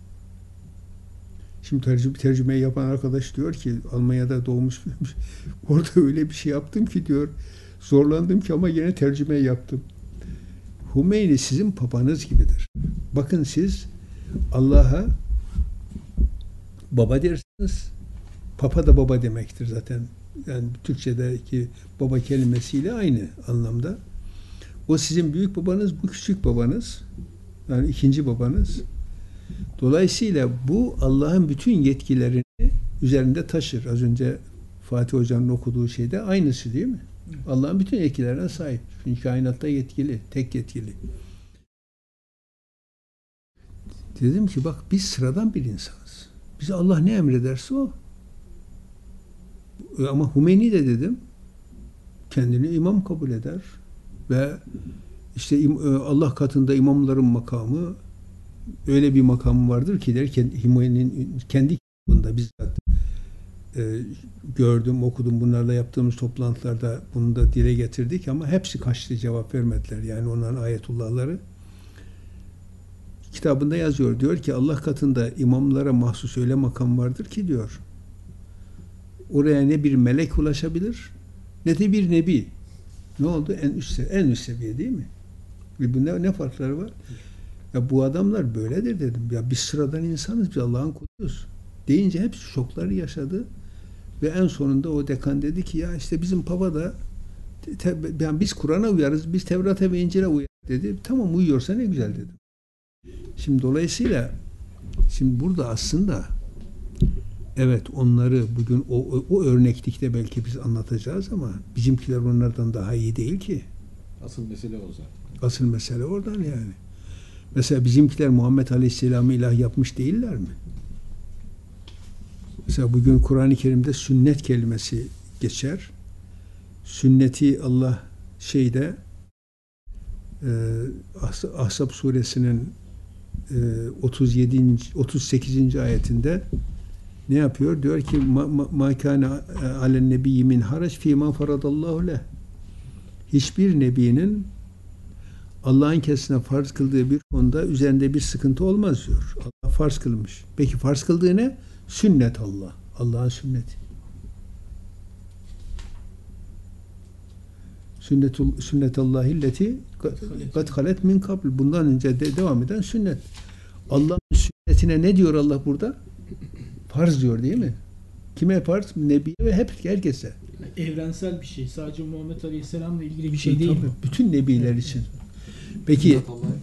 Şimdi tercüme, tercümeyi yapan arkadaş diyor ki Almanya'da doğmuş büyümüş. Orada öyle bir şey yaptım ki diyor. Zorlandım ki ama yine tercüme yaptım. Hümeyni sizin papanız gibidir. Bakın siz Allah'a baba dersiniz. Papa da baba demektir zaten. Yani Türkçedeki baba kelimesiyle aynı anlamda. O sizin büyük babanız, bu küçük babanız. Yani ikinci babanız. Dolayısıyla bu Allah'ın bütün yetkilerini üzerinde taşır. Az önce Fatih Hoca'nın okuduğu şeyde aynısı değil mi? Allah'ın bütün yetkilerine sahip. Çünkü kainatta yetkili, tek yetkili. Dedim ki bak biz sıradan bir insanız. Bize Allah ne emrederse o. Ama Hümeyni de dedim kendini imam kabul eder ve işte Allah katında imamların makamı öyle bir makamı vardır ki der Hümeyni'nin kendi kitabında bizzat e, gördüm, okudum, bunlarla yaptığımız toplantılarda bunu da dile getirdik ama hepsi kaçtı, cevap vermediler. Yani onların ayetullahları kitabında yazıyor. Diyor ki Allah katında imamlara mahsus öyle makam vardır ki diyor oraya ne bir melek ulaşabilir ne de bir nebi. Ne oldu? En üst, en üst seviye değil mi? Bu ne, ne farkları var? Ya bu adamlar böyledir dedim. Ya biz sıradan insanız, biz Allah'ın kuluyuz. Deyince hepsi şokları yaşadı. Ve en sonunda o dekan dedi ki ya işte bizim papa da te, yani biz Kur'an'a uyarız, biz Tevrat'a ve İncil'e uyarız dedi. Tamam uyuyorsa ne güzel dedim. Şimdi dolayısıyla şimdi burada aslında evet onları bugün o, o, o örneklikte belki biz anlatacağız ama bizimkiler onlardan daha iyi değil ki. Asıl mesele o zaten. Asıl mesele oradan yani. Mesela bizimkiler Muhammed Aleyhisselam'ı ilah yapmış değiller mi? Mesela bugün Kur'an-ı Kerim'de sünnet kelimesi geçer. Sünneti Allah şeyde e, Ahzab suresinin e, otuz yedinci otuz sekizinci ayetinde ne yapıyor? Diyor ki ma kâne alen nebiyyi min harac fîmâ faradallahu leh. Hiçbir nebinin Allah'ın kendisine farz kıldığı bir konuda üzerinde bir sıkıntı olmaz diyor. Allah farz kılmış. Peki farz kıldığı ne? Sünnet Allah. Allah'ın sünneti. Sünnetul sünnetullahi illeti kad halet min kabl. Bundan önce de devam eden sünnet. Allah'ın sünnetine ne diyor Allah burada? Farz diyor değil mi? Kime farz? Nebiye ve hep herkese. Evrensel bir şey. Sadece Muhammed Aleyhisselam'la ilgili bir şey değil Tabii, mi? bütün nebiler için. Peki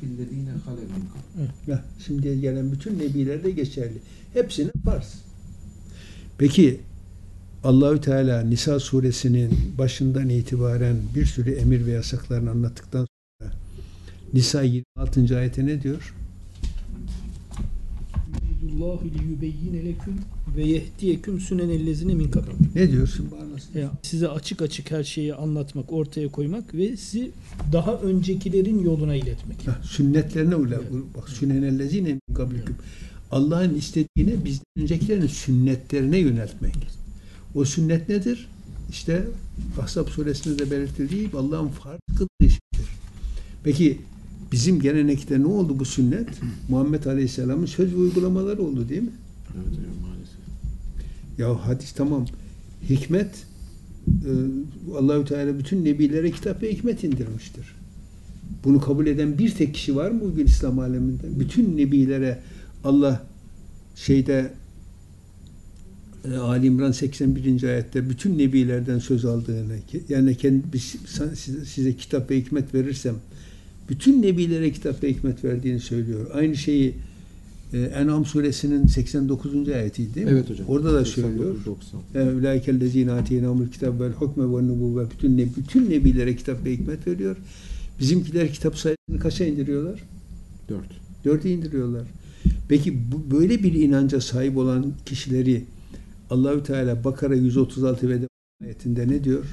Evet. şimdiye gelen bütün nebilerde geçerli. Hepsinin farz. Peki Allahü Teala Nisa suresinin başından itibaren bir sürü emir ve yasaklarını anlattıktan Nisa yirmi altıncı ayete ne diyor? yuridullahu liyubeyyine leküm ve yehdiyeküm sünenellezine min kablikum. Ne diyorsun? Bağlasın. Ya, size açık açık her şeyi anlatmak, ortaya koymak ve sizi daha öncekilerin yoluna iletmek. Heh, sünnetlerine uyla. Bak sünenellezine min kablikum. Allah'ın istediğine bizden öncekilerin sünnetlerine yöneltmek. O sünnet nedir? İşte Ahzab suresinde de belirtildiği gibi Allah'ın farz kıldığı şeydir. Peki bizim gelenekte ne oldu bu sünnet? Muhammed Aleyhisselam'ın söz ve uygulamaları oldu değil mi? Evet hocam maalesef. Ya hadis tamam. Hikmet e, Allahü Teala bütün nebilere kitap ve hikmet indirmiştir. Bunu kabul eden bir tek kişi var mı bugün İslam aleminde? Bütün nebilere Allah şeyde e, Ali İmran seksen birinci ayette bütün nebilerden söz aldığını, yani kendi size, size kitap ve hikmet verirsem bütün nebilere kitap ve hikmet verdiğini söylüyor. Aynı şeyi e, En'am suresinin seksen dokuzuncu ayetiydi değil mi? Evet hocam. Orada da söylüyor. Ulaikellezine atînâhumul kitâbe vel hukme ven nubuvve bütün nebi, bütün nebilere kitap ve hikmet veriyor. Bizimkiler kitap sayısını kaça indiriyorlar? Dört. Dörde indiriyorlar. Peki bu, böyle bir inanca sahip olan kişileri Allahü Teala Bakara yüz otuz altı ve ayetinde ne diyor?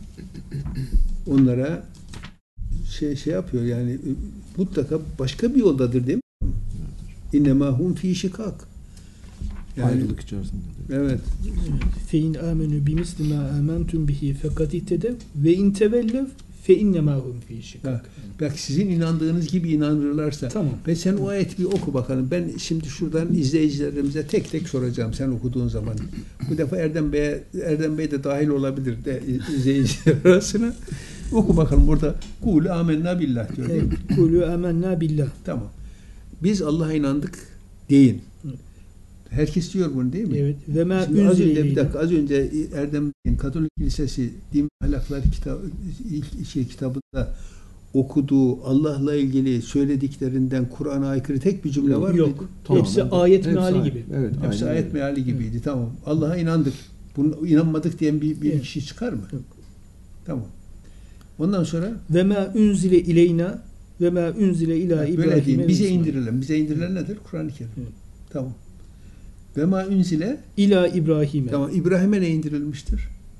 Onlara şey şey yapıyor yani mutlaka başka bir yoldadır değil mi? İnnemâ hum fî şikâk. Yani, ayrılık içerisinde. Evet. Fe in âmenû bimisli mâ âmentum bihi fekad ihtedev ve in tevellev fe innemâ hum fî şikâk. Bak sizin inandığınız gibi inanırlarsa. Tamam. Ve sen o ayeti bir oku bakalım. Ben şimdi şuradan izleyicilerimize tek tek soracağım sen okuduğun zaman. Bu defa Erdem Bey Erdem Bey de dahil olabilir de izleyiciler arasına. Oku bakalım burada. Kul amennâ billah diyor değil mi? Kulü amennâ billah. Tamam. Biz Allah'a inandık deyin. Evet. Herkes diyor bunu değil mi? Evet. Ve mâ Şimdi az önce bir unzile dakika az önce Erdem Bey'in Katolik Lisesi Din ve Ahlaklar kitabı ilk şey kitabında okuduğu Allah'la ilgili söylediklerinden Kur'an'a aykırı tek bir cümle var yok. mıydı? Tamam, Hepsi evet. ayet Hepsi meali ayet. gibi. Evet, Hepsi aynen ayet öyle. meali gibiydi. Tamam. Allah'a inandık. Bunu inanmadık diyen bir, bir Evet. kişi çıkar mı? Yok. Tamam. Ondan sonra Ve mâ unzile ileyna ve mâ unzile ilâ böyle İbrahim'e diyeyim. ve Bize İsmail. indirilen. Bize indirilen nedir? Kur'an-ı Kerim. Evet. Tamam. Ve ma unzile İlâ İbrahim'e. tamam. İbrahim'e ne indirilmiştir?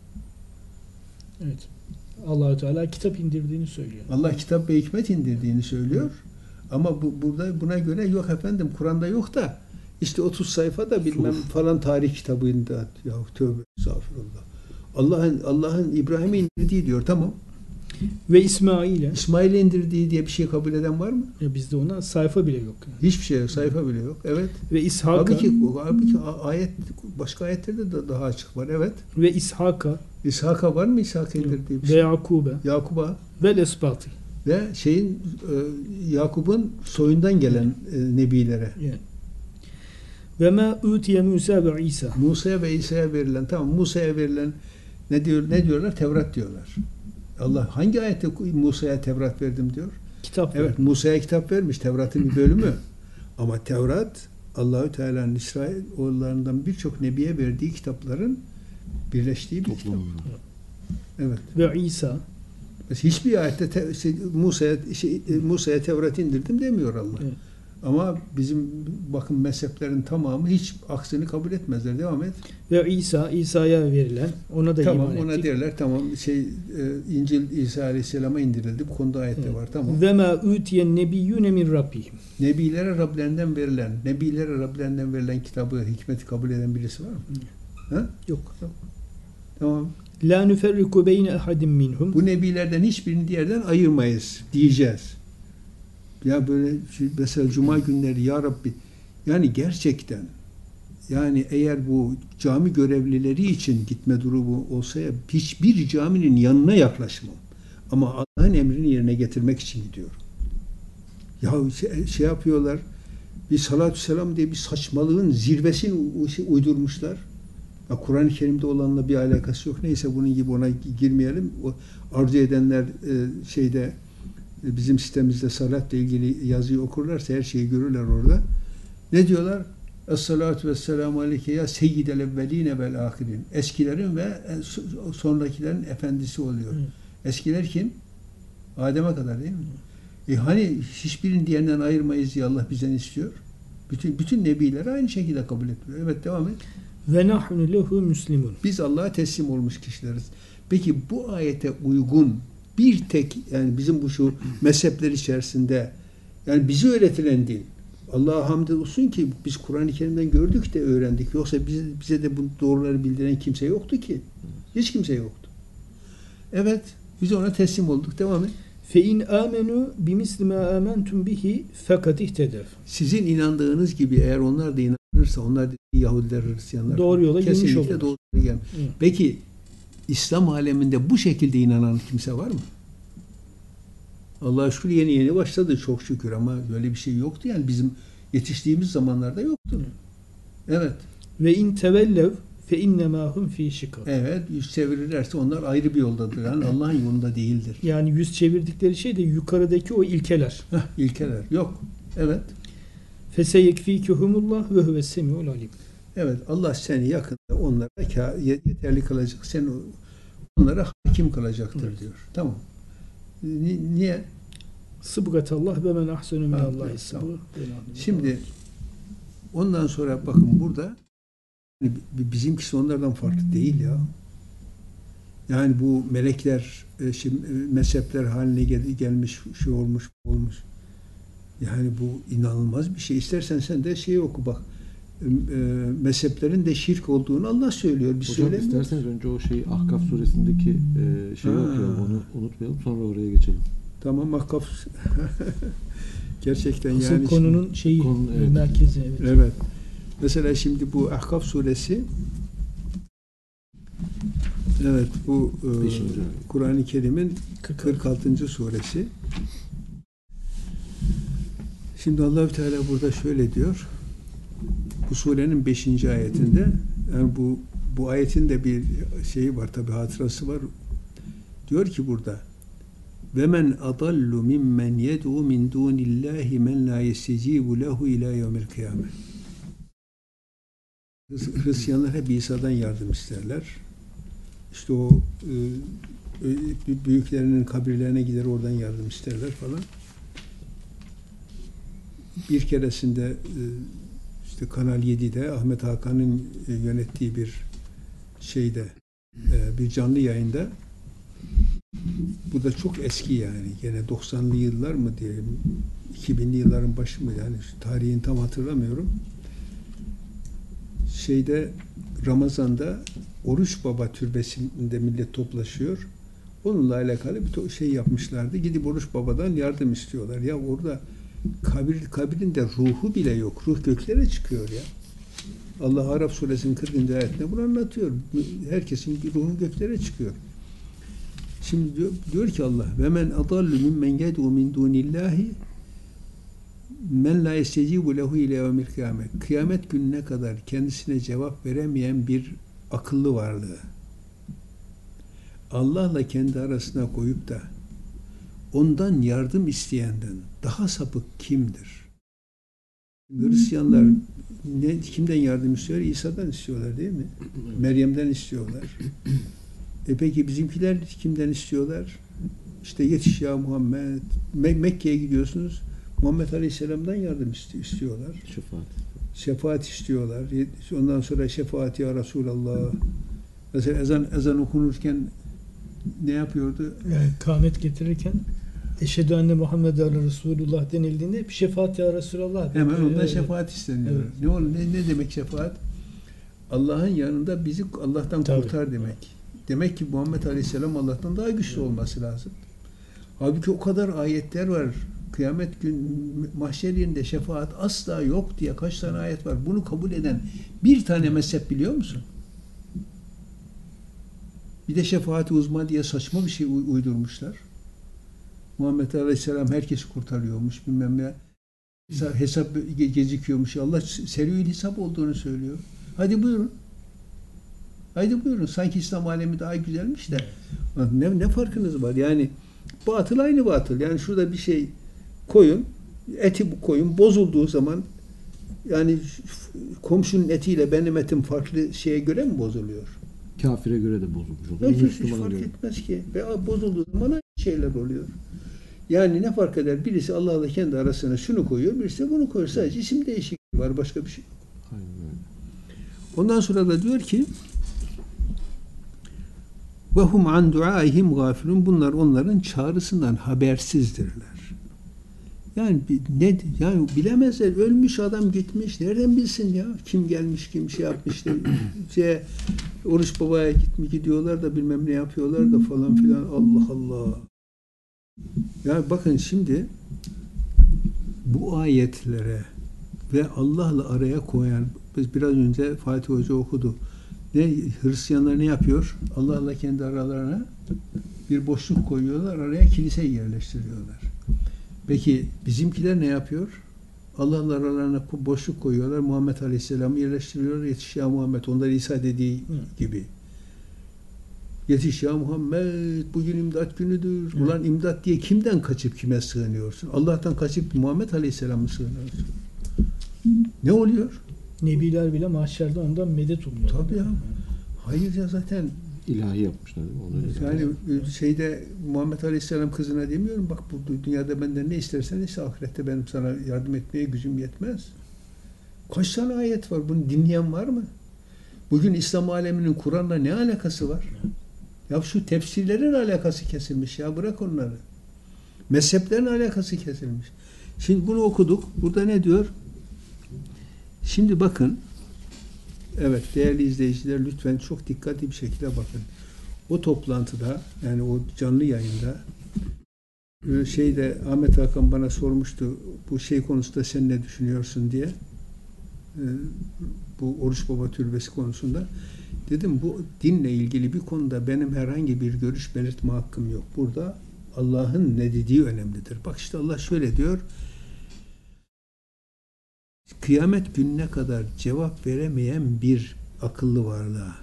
Evet. Allahü Teala kitap indirdiğini söylüyor. Allah kitap ve hikmet indirdiğini söylüyor. Ama bu burada buna göre yok efendim Kur'an'da yok da işte otuz sayfada bilmem falan tarih kitabında ya tövbe estağfurullah. Allah'ın Allah'ın İbrahim'e indirdiği diyor tamam. Ve İsmail'e. İsmail'e indirdiği diye bir şey kabul eden var mı? Ya bizde ona sayfa bile yok. Yani. Hiçbir şey yok. Sayfa bile yok. Evet. Ve İshak'a. Halbuki, halbuki ayet başka ayetlerde de daha açık var. Evet. Ve İshak'a. İshak'a var mı İshak'a indirdiği bir Ve şey? Yakub'e. Yakub'a Ve Lesbat'i. ve şeyin e, Yakub'un soyundan gelen e, nebilere. Yani. Ve ma utiye Musa ve İsa. Musa'ya ve İsa'ya verilen tamam Musa'ya verilen ne diyor ne diyorlar? Tevrat diyorlar. Allah hangi ayette Musa'ya Tevrat verdim diyor? Kitap. Evet Musa'ya kitap vermiş Tevrat'ın bir bölümü. Ama Tevrat Allahü Teala'nın İsrail oğullarından birçok nebiye verdiği kitapların birleştiği bir Toplamı. kitap. Evet. Ve İsa. Mesela hiçbir ayette te, şey, Musa'ya şey, Musa'ya Tevrat indirdim demiyor Allah. Evet. Ama bizim bakın mezheplerin tamamı hiç aksini kabul etmezler. Devam et. Ve İsa, İsa'ya verilen. Ona da Tamam iman ona ettik. derler tamam şey e, İncil İsa Aleyhisselam'a indirildi. Bu konuda ayette Evet. var. Tamam. Ve ma utiye nebiyyune min rabbihim. Nebilere Rablerinden verilen, Nebilere Rablerinden verilen kitabı, hikmeti kabul eden birisi var mı? Ha? Yok. Tamam. La nüferriku beyne ahadin minhum. Bu nebilerden hiçbirini diğerden ayırmayız diyeceğiz. Ya böyle şey, mesela Cuma günleri ya Rabbi yani gerçekten yani eğer bu cami görevlileri için gitme durumu olsa ya hiçbir caminin yanına yaklaşmam. Ama Allah'ın emrini yerine getirmek için gidiyorum. Ya şey, şey yapıyorlar bir salatü selam diye bir saçmalığın zirvesini uydurmuşlar. Ya Kur'an-ı Kerim'de olanla bir alakası yok. Neyse bunun gibi ona girmeyelim. O arzu edenler e, şeyde e, bizim sitemizde salatla ilgili yazıyı okurlarsa her şeyi görürler orada. Ne diyorlar? Es-salatu vesselamu aleyke ya seyyidel evveline vel ahirin. Eskilerin ve sonrakilerin efendisi oluyor. Hı. Eskiler kim? Adem'e kadar değil mi? E hani hiçbirini diğerinden ayırmayız diye Allah bizden istiyor. Bütün bütün nebileri aynı şekilde kabul etmiyor. Evet, devam et. Ve nahnu lehu müslimun. Biz Allah'a teslim olmuş kişileriz. Peki bu ayete uygun bir tek, yani bizim bu şu mezhepler içerisinde, yani bize öğretilen değil. Allah'a hamd olsun ki biz Kur'an-ı Kerim'den gördük de öğrendik. Yoksa bize, bize de bu doğruları bildiren kimse yoktu ki. Hiç kimse yoktu. Evet, biz ona teslim olduk. Devam et. Fe in amenu bimisli ma amantum bihi fakat ihtedev. Sizin inandığınız gibi eğer onlar da inanırsa, onlar da Yahudiler, Hristiyanlar Doğru yola girmiş kesinlikle olurlar. doğru yola gelmiş. Peki İslam aleminde bu şekilde inanan kimse var mı? Allah'a şükür yeni yeni başladı çok şükür, ama böyle bir şey yoktu yani bizim yetiştiğimiz zamanlarda yoktu. Evet. Ve in tevellev fe innemâ hum fî şikâk. Evet, yüz çevirirlerse onlar ayrı bir yoldadır. Yani Allah'ın yolunda değildir. Yani yüz çevirdikleri şey de yukarıdaki o ilkeler. Heh, ilkeler yok. Evet. Feseyekfîkehumullah ve huves semiul alim. Evet, Allah seni yakında onlara yeterli kılacak. Sen onlara hakim kılacaktır Evet. diyor. Tamam. Ni- Niye? Sıbgatallah ve men ahsenu minallahi Evet, sıbgı. Şimdi ondan sonra bakın burada yani bizimkisi onlardan farklı değil ya. Yani bu melekler e, şimdi e, mezhepler haline gel- gelmiş, şu olmuş, bu olmuş. Yani bu inanılmaz bir şey. İstersen sen de şey oku bak. E, e, mezheplerin de şirk olduğunu Allah söylüyor. Biz Hocam söylemiyoruz. isterseniz önce o şeyi Ahkaf suresindeki e, şeyi Ha. okuyalım, onu unutmayalım, sonra oraya geçelim. Tamam, Ahkaf. Gerçekten Asıl yani. konunun şeyi, Konu, evet. merkezi. Evet. Şimdi, evet. Mesela şimdi bu Ahkaf suresi, evet, bu e, Beşinci ayet. Kur'an-ı Kerim'in kırk kırk altıncı suresi. Şimdi Allahü Teala burada şöyle diyor. Bu surenin beşinci ayetinde, yani bu bu ayetin de bir şeyi var, tabi hatırası var. Diyor ki burada: "Ve men adallu mimmen yed'u min dunillahi men la yestecibu lehu ila yevmil kıyamet." Hristiyanlar hep İsa'dan yardım isterler. İşte o e, büyüklerinin kabirlerine gider, oradan yardım isterler falan. Bir keresinde e, işte Kanal yedi'de Ahmet Hakan'ın e, yönettiği bir şeyde e, bir canlı yayında, bu da çok eski yani, gene doksanlı yıllar mı diyelim, iki binli yılların başı mı, yani şu tarihin tam hatırlamıyorum. Şeyde Ramazan'da Oruç Baba türbesinde millet toplaşıyor. Onunla alakalı bir şey yapmışlardı. Gidip Oruç Baba'dan yardım istiyorlar. Ya orada kabir, kabirinde ruhu bile yok. Ruh göklere çıkıyor ya. Allah Araf suresinin kırkıncı ayetinde bunu anlatıyor. Herkesin ruhu göklere çıkıyor. Şimdi diyor, diyor ki Allah: "Ve men adallu mimmen yed'u min dunillahi men la yestecibu lehu ile yevmil kıyamet." Kıyamet gününe kadar kendisine cevap veremeyen bir akıllı varlığı Allah'la kendi arasına koyup da ondan yardım isteyenden daha sapık kimdir? Hristiyanlar ne, kimden yardım istiyor? İsa'dan istiyorlar değil mi? Meryem'den istiyorlar. E peki bizimkiler kimden istiyorlar? İşte yetiş ya Muhammed. Me- Mekke'ye gidiyorsunuz. Muhammed Aleyhisselam'dan yardım istiyorlar. Şefaat. Şefaat istiyorlar. Ondan sonra şefaat ya Resulallah. Mesela ezan ezan okunurken ne yapıyordu? Yani kâmet getirirken Eşhedü enne Muhammeden Resulullah denildiğinde hep şefaat ya Resulallah. Hemen ondan Evet. şefaat isteniyor. Evet. Ne ol ne, ne demek şefaat? Allah'ın yanında bizi Allah'tan Tabii. kurtar demek. Demek ki Muhammed Aleyhisselam Allah'tan daha güçlü olması lazım. Halbuki o kadar ayetler var. Kıyamet gün mahşer yerinde şefaat asla yok diye kaç tane ayet var. Bunu kabul eden bir tane mezhep biliyor musun? Bir de şefaati uzma diye saçma bir şey uydurmuşlar. Muhammed Aleyhisselam herkesi kurtarıyormuş, bilmem ne. Hesap, hesap gecikiyormuş. Allah serüil hesap olduğunu söylüyor. Hadi buyurun. Haydi buyurun. Sanki İslam alemi daha güzelmiş de. Ne, ne farkınız var? Yani batıl aynı batıl. Yani şurada bir şey koyun, eti koyun, bozulduğu zaman yani komşunun etiyle benim etim farklı şeye göre mi bozuluyor? Kafire göre de bozulmuş oluyor. Hiç, hiç Müslümana fark göre. etmez ki. Ve bozulduğu zaman aynı şeyler oluyor. Yani ne fark eder? Birisi Allah'la kendi arasına şunu koyuyor, birisi de bunu koyuyor. Sadece isim değişik. var, başka bir şey yok. Aynen öyle. Ondan sonra da diyor ki ve hum an duaihim gafilun, bunlar onların çağrısından habersizdirler. Yani ne yani bilemezler, ölmüş adam gitmiş, nereden bilsin ya kim gelmiş kim şey yapmış da şey, Oruç Baba'ya gitmiş gidiyorlar da bilmem ne yapıyorlar da falan filan. Allah Allah. Yani bakın şimdi bu ayetlere ve Allah'la araya koyan, biz biraz önce Fatih Hoca okudu. Ne Hristiyanlar ne yapıyor? Allah'la kendi aralarına bir boşluk koyuyorlar, araya kilise yerleştiriyorlar. Peki bizimkiler ne yapıyor? Allah'la aralarına boşluk koyuyorlar, Muhammed Aleyhisselam'ı yerleştiriyorlar, yetiş ya Muhammed, onlar İsa dediği gibi. Yetiş ya Muhammed, bugün imdat günüdür. Hı. Ulan imdat diye kimden kaçıp kime sığınıyorsun? Allah'tan kaçıp Muhammed Aleyhisselam'ı sığınıyorsun. Ne oluyor? Nebiler bile mahşerde ondan medet umuyor. Tabii ya. Hayır ya, zaten ilahi yapmışlar değil mi? Onu yani şeyde Muhammed Aleyhisselam kızına demiyorum, bak bu dünyada benden ne istersen ise ahirette benim sana yardım etmeye gücüm yetmez. Kaç tane ayet var? Bunu dinleyen var mı? Bugün İslam aleminin Kur'an'la ne alakası var? Ya şu tefsirlerin alakası kesilmiş ya, bırak onları. Mezheplerin alakası kesilmiş. Şimdi bunu okuduk. Burada ne diyor? Şimdi bakın. Evet değerli izleyiciler, lütfen çok dikkatli bir şekilde bakın. O toplantıda, yani o canlı yayında şeyde Ahmet Hakan bana sormuştu, bu şey konusunda sen ne düşünüyorsun diye. Bu Oruç Baba Türbesi konusunda. Dedim bu dinle ilgili bir konuda benim herhangi bir görüş belirtme hakkım yok. Burada Allah'ın ne dediği önemlidir. Bak işte Allah şöyle diyor. Kıyamet gününe kadar cevap veremeyen bir akıllı varlığa,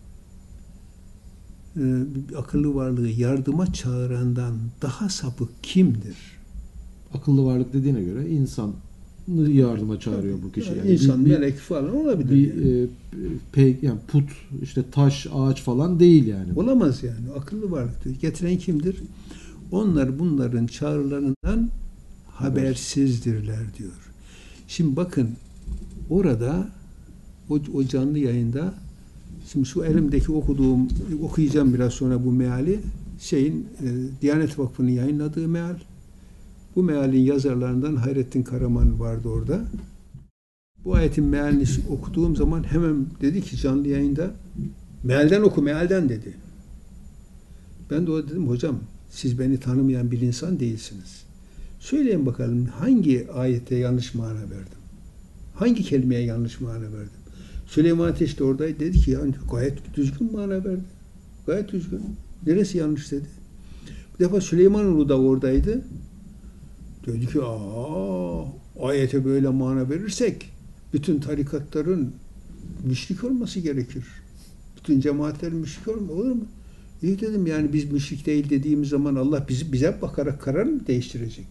bir akıllı varlığı yardıma çağırandan daha sapık kimdir? Akıllı varlık dediğine göre insan yardıma çağırıyor bu kişi. Yani insan, bir, melek falan olabilir. Bir yani. E, pe, yani put, işte taş, ağaç falan değil yani. Olamaz yani. Akıllı varlıktır. Getiren kimdir? Onlar bunların çağrılarından habersizdirler diyor. Şimdi bakın orada o, o canlı yayında, şimdi şu elimdeki okuduğum, okuyacağım biraz sonra bu meali, şeyin e, Diyanet Vakfı'nın yayınladığı meal. Bu mealin yazarlarından Hayrettin Karaman vardı orada. Bu ayetin mealini okuduğum zaman hemen dedi ki canlı yayında, mealden oku, mealden dedi. Ben de o dedim, hocam siz beni tanımayan bir insan değilsiniz. Söyleyin bakalım hangi ayete yanlış mana verdim? Hangi kelimeye yanlış mana verdim? Süleyman Ateş de oradaydı, dedi ki yani gayet düzgün mana verdi. Gayet düzgün. Neresi yanlış dedi. Bir defa Süleymanoğlu da oradaydı. Dedi ki aa, ayete böyle mana verirsek bütün tarikatların müşrik olması gerekir. Bütün cemaatlerin müşrik olması olur mu? İyi dedim, yani biz müşrik değil dediğimiz zaman Allah bizi bize bakarak karar mı değiştirecek?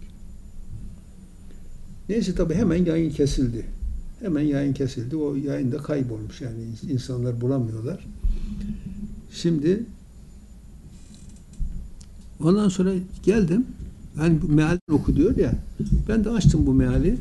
Neyse tabii hemen yayın kesildi. Hemen yayın kesildi. O yayında kaybolmuş, yani insanlar bulamıyorlar. Şimdi ondan sonra geldim. Yani mealden oku diyor ya. Ben de açtım bu meali.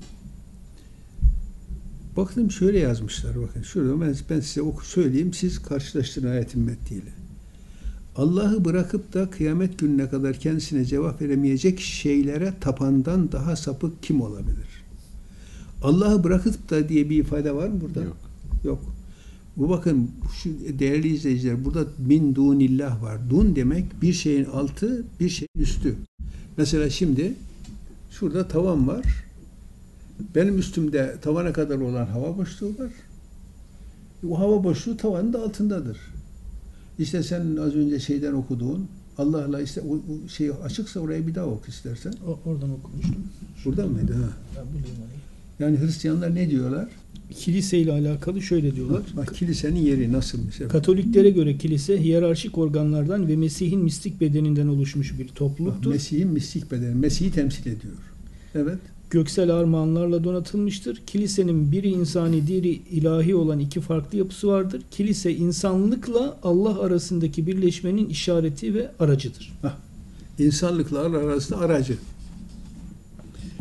Baktım şöyle yazmışlar. Bakın şurada ben, ben size oku söyleyeyim. Siz karşılaştırın ayetin metniyle. Allah'ı bırakıp da kıyamet gününe kadar kendisine cevap veremeyecek şeylere tapandan daha sapık kim olabilir? Allah'ı bırakıp da diye bir ifade var mı burada? Yok. Yok. Bu bakın şu değerli izleyiciler, burada min dunillah var. Dun demek bir şeyin altı, bir şeyin üstü. Mesela şimdi şurada tavan var. Benim üstümde tavana kadar olan hava boşluğu var. O hava boşluğu tavanın da altındadır. İşte sen az önce şeyden okuduğun Allah'la işte o, o şey açıksa orayı bir daha oku istersen. O, oradan okumuştum. Burada mıydı? Ha. Ben biliyorum orayı. Yani Hristiyanlar ne diyorlar? Kiliseyle alakalı şöyle diyorlar. Bak kilisenin yeri nasılmış? Evet. Katoliklere göre kilise hiyerarşik organlardan ve Mesih'in mistik bedeninden oluşmuş bir topluluktur. Mesih'in mistik bedeni. Mesih'i temsil ediyor. Evet. Göksel armağanlarla donatılmıştır. Kilisenin biri insani, diğeri ilahi olan iki farklı yapısı vardır. Kilise insanlıkla Allah arasındaki birleşmenin işareti ve aracıdır. Hah. İnsanlıkla Allah arasında aracı.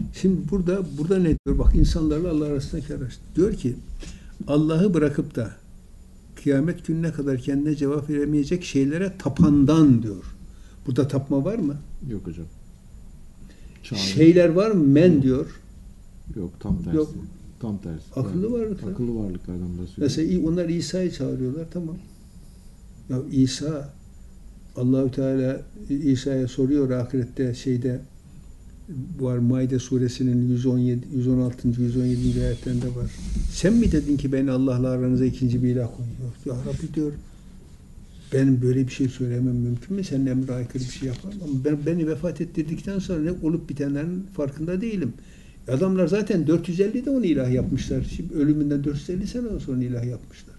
Şimdi burada burada ne diyor? Bak insanlarla Allah arasındaki araç. Diyor ki Allah'ı bırakıp da kıyamet gününe kadar kendine cevap veremeyecek şeylere tapandan diyor. Burada tapma var mı? Yok hocam. Çağrı. Şeyler var mı? Men diyor. Yok, tam tersi. Yok. Tam tersi. Akıllı Yani, varlıklar. akıllı varlıklardan bahsediyor. Mesela onlar İsa'yı çağırıyorlar, tamam. Ya İsa, Allahü Teala İsa'ya soruyor ahirette şeyde var, Maide suresinin yüz on yedi, yüz on altı. yüz on yedinci ayetlerinde var. Sen mi dedin ki beni Allah'la aranıza ikinci bir ilah koyuyor? Ya Rabbi diyor, benim böyle bir şey söylemem mümkün mü? Senin emre aykırı bir şey yapar mı? Ama ben, beni vefat ettirdikten sonra ne olup bitenlerin farkında değilim. Adamlar zaten dört yüz ellide onu ilah yapmışlar. Şimdi ölümünden dört yüz elli sene sonra ilah yapmışlar.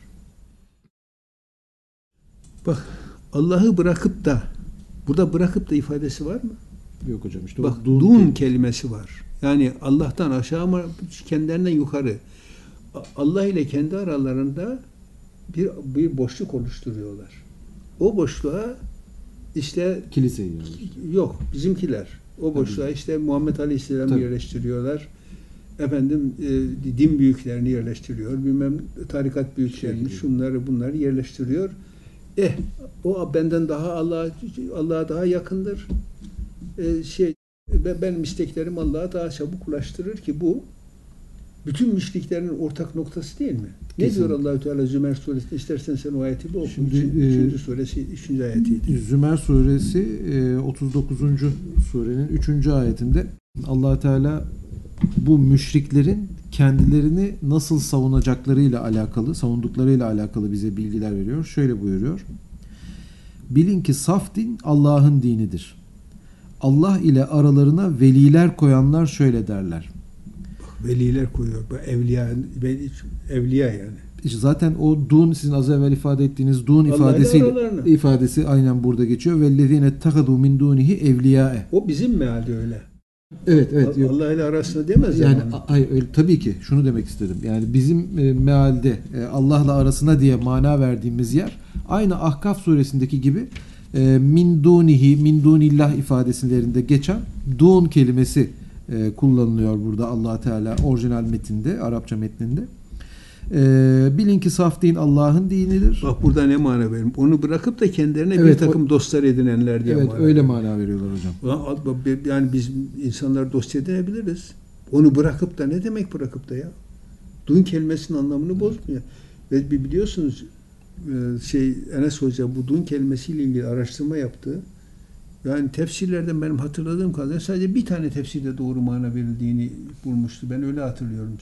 Bak, Allah'ı bırakıp da, burada bırakıp da ifadesi var mı? Yok hocam, işte bak, o dun, dun kelimesi. kelimesi var. Yani Allah'tan aşağı ama kendilerinden yukarı. Allah ile kendi aralarında bir, bir boşluk oluşturuyorlar. O boşluğa işte Kiliseyi yani. Yok, bizimkiler. O boşluğa Tabii. işte Muhammed Aleyhisselam'ı yerleştiriyorlar. Efendim e, din büyüklerini yerleştiriyor. Bilmem tarikat büyüklerini, şey, şunları bunları yerleştiriyor. Eh, o benden daha Allah'a Allah'a daha yakındır. E, şey benim isteklerim Allah'a daha çabuk ulaştırır ki bu bütün müşriklerin ortak noktası değil mi? Ne Kesinlikle. Diyor Allahü Teala Zümer suresinde? İstersen sen o ayeti bir oku. Şimdi üçüncü suresi üçüncü ayetiydi. Zümer suresi otuz dokuzuncu surenin üçüncü ayetinde Allah Teala bu müşriklerin kendilerini nasıl savunacaklarıyla alakalı, savunduklarıyla alakalı bize bilgiler veriyor. Şöyle buyuruyor. Bilin ki saf din Allah'ın dinidir. Allah ile aralarına veliler koyanlar şöyle derler. Veliler koyuyor. Bu evliya, evliya yani. İşte zaten o dun, sizin az evvel ifade ettiğiniz dun ifadesi ifadesi aynen burada geçiyor. Vellezine tehadu min dunihi evliyae. O bizim mealde öyle. Evet, evet. Allah, Allah ile arasında demez yani. Yani hayır, öyle, tabii ki şunu demek istedim. Yani bizim e, mealde e, Allah'la arasına diye mana verdiğimiz yer aynı Ahkaf suresindeki gibi e, min dunihi, min dunillah ifadelerinde geçen dun kelimesi e, kullanılıyor burada Allah Teala orijinal metinde, Arapça metninde. E, bilin ki saf din Allah'ın dinidir. Bak burada ne mana verim? Onu bırakıp da kendilerine evet, bir takım o, dostlar edinenler diye evet, mana öyle verim. mana veriyorlar hocam. Yani biz insanlar dost edinebiliriz. Onu bırakıp da ne demek bırakıp da ya? Dun kelimesinin anlamını bozmuyor. Ve biliyorsunuz şey Enes Hoca bu dun kelimesiyle ilgili araştırma yaptı. Yani tefsirlerden benim hatırladığım kadarıyla sadece bir tane tefsirde doğru mana verildiğini bulmuştu. Ben öyle hatırlıyorum.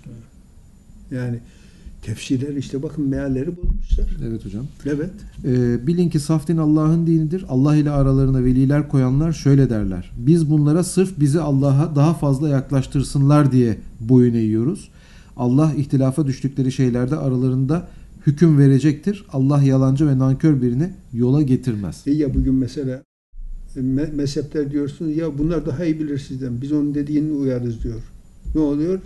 Yani tefsirler işte bakın mealleri bozmuşlar. Evet hocam. Evet. Ee, bilin ki saf din Allah'ın dinidir. Allah ile aralarına veliler koyanlar şöyle derler. Biz bunlara sırf bizi Allah'a daha fazla yaklaştırsınlar diye boyun eğiyoruz. Allah ihtilafa düştükleri şeylerde aralarında hüküm verecektir. Allah yalancı ve nankör birini yola getirmez. E ya bugün mesela me- mezhepler diyorsunuz ya bunlar daha iyi bilir sizden. Biz onun dediğini uyarız diyor. Ne oluyor?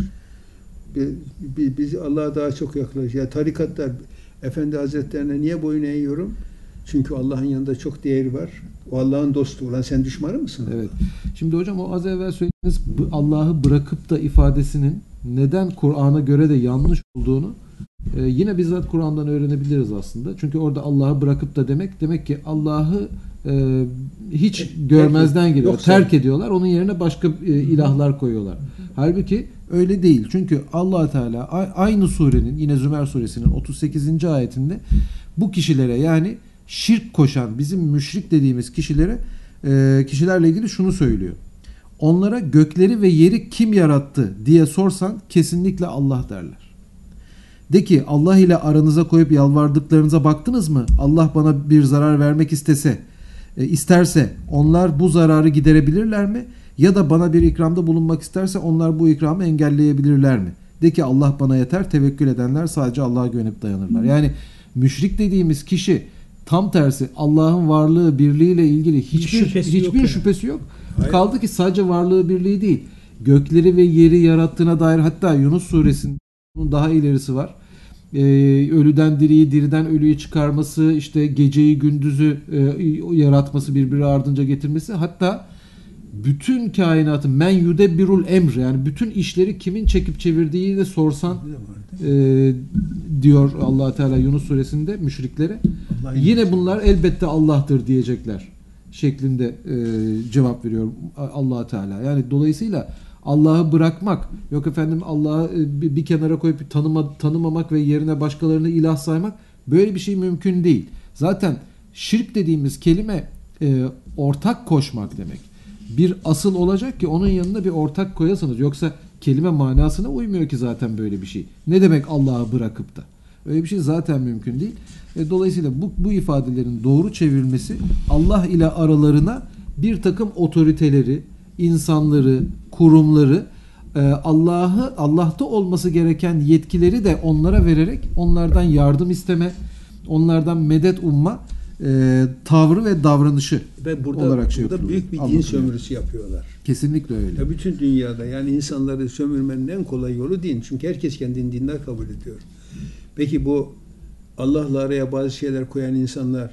Biz Allah'a daha çok yaklaşıyoruz. Ya tarikatlar Efendi Hazretlerine niye boyun eğiyorum? Çünkü Allah'ın yanında çok değeri var. O Allah'ın dostu. Ulan sen düşmanı mısın? Evet. Şimdi hocam o az evvel söylediğiniz Allah'ı bırakıp da ifadesinin neden Kur'an'a göre de yanlış olduğunu e, yine bizzat Kur'an'dan öğrenebiliriz aslında. Çünkü orada Allah'ı bırakıp da demek demek ki Allah'ı e, hiç e, görmezden geliyor. Yoksa... Terk ediyorlar. Onun yerine başka e, ilahlar koyuyorlar. Halbuki öyle değil. Çünkü Allah Teala aynı surenin yine Zümer suresinin otuz sekizinci ayetinde bu kişilere yani şirk koşan bizim müşrik dediğimiz kişilere e, kişilerle ilgili şunu söylüyor. Onlara gökleri ve yeri kim yarattı diye sorsan kesinlikle Allah derler. De ki Allah ile aranıza koyup yalvardıklarınıza baktınız mı? Allah bana bir zarar vermek istese, e, isterse onlar bu zararı giderebilirler mi? Ya da bana bir ikramda bulunmak isterse onlar bu ikramı engelleyebilirler mi? De ki Allah bana yeter, tevekkül edenler sadece Allah'a güvenip dayanırlar. Yani müşrik dediğimiz kişi tam tersi Allah'ın varlığı, birliğiyle ilgili hiçbir şüphesi hiçbir yok. Şüphesi yok. Kaldı ki sadece varlığı, birliği değil. Gökleri ve yeri yarattığına dair hatta Yunus suresinin daha ilerisi var. Ee, ölüden diriyi, diriden ölüyü çıkarması, işte geceyi gündüzü e, yaratması, birbiri ardınca getirmesi, hatta bütün kainatı men yudebbirul emr, yani bütün işleri kimin çekip çevirdiğini de sorsan e, diyor Allah Teala Yunus suresinde müşriklere, Allah yine bunlar elbette Allah'tır diyecekler şeklinde e, cevap veriyor Allah Teala. Yani dolayısıyla Allah'ı bırakmak, yok efendim Allah'ı bir, bir kenara koyup tanıma, tanımamak ve yerine başkalarını ilah saymak, böyle bir şey mümkün değil. Zaten şirk dediğimiz kelime e, ortak koşmak demek. Bir asıl olacak ki onun yanına bir ortak koyasınız. Yoksa kelime manasına uymuyor ki zaten böyle bir şey. Ne demek Allah'ı bırakıp da? Öyle bir şey zaten mümkün değil. E, dolayısıyla bu, bu ifadelerin doğru çevrilmesi, Allah ile aralarına bir takım otoriteleri, insanları, kurumları, e, Allah'ı Allah'ta olması gereken yetkileri de onlara vererek onlardan yardım isteme, onlardan medet umma e, tavrı ve davranışı ve burada, olarak şey burada yapılıyor. büyük bir din Anlatılıyor. sömürüsü yapıyorlar. Kesinlikle öyle. Ya bütün dünyada, yani insanları sömürmenin en kolay yolu din. Çünkü herkes kendini dindar kabul ediyor. Peki bu Allah'la araya bazı şeyler koyan insanlar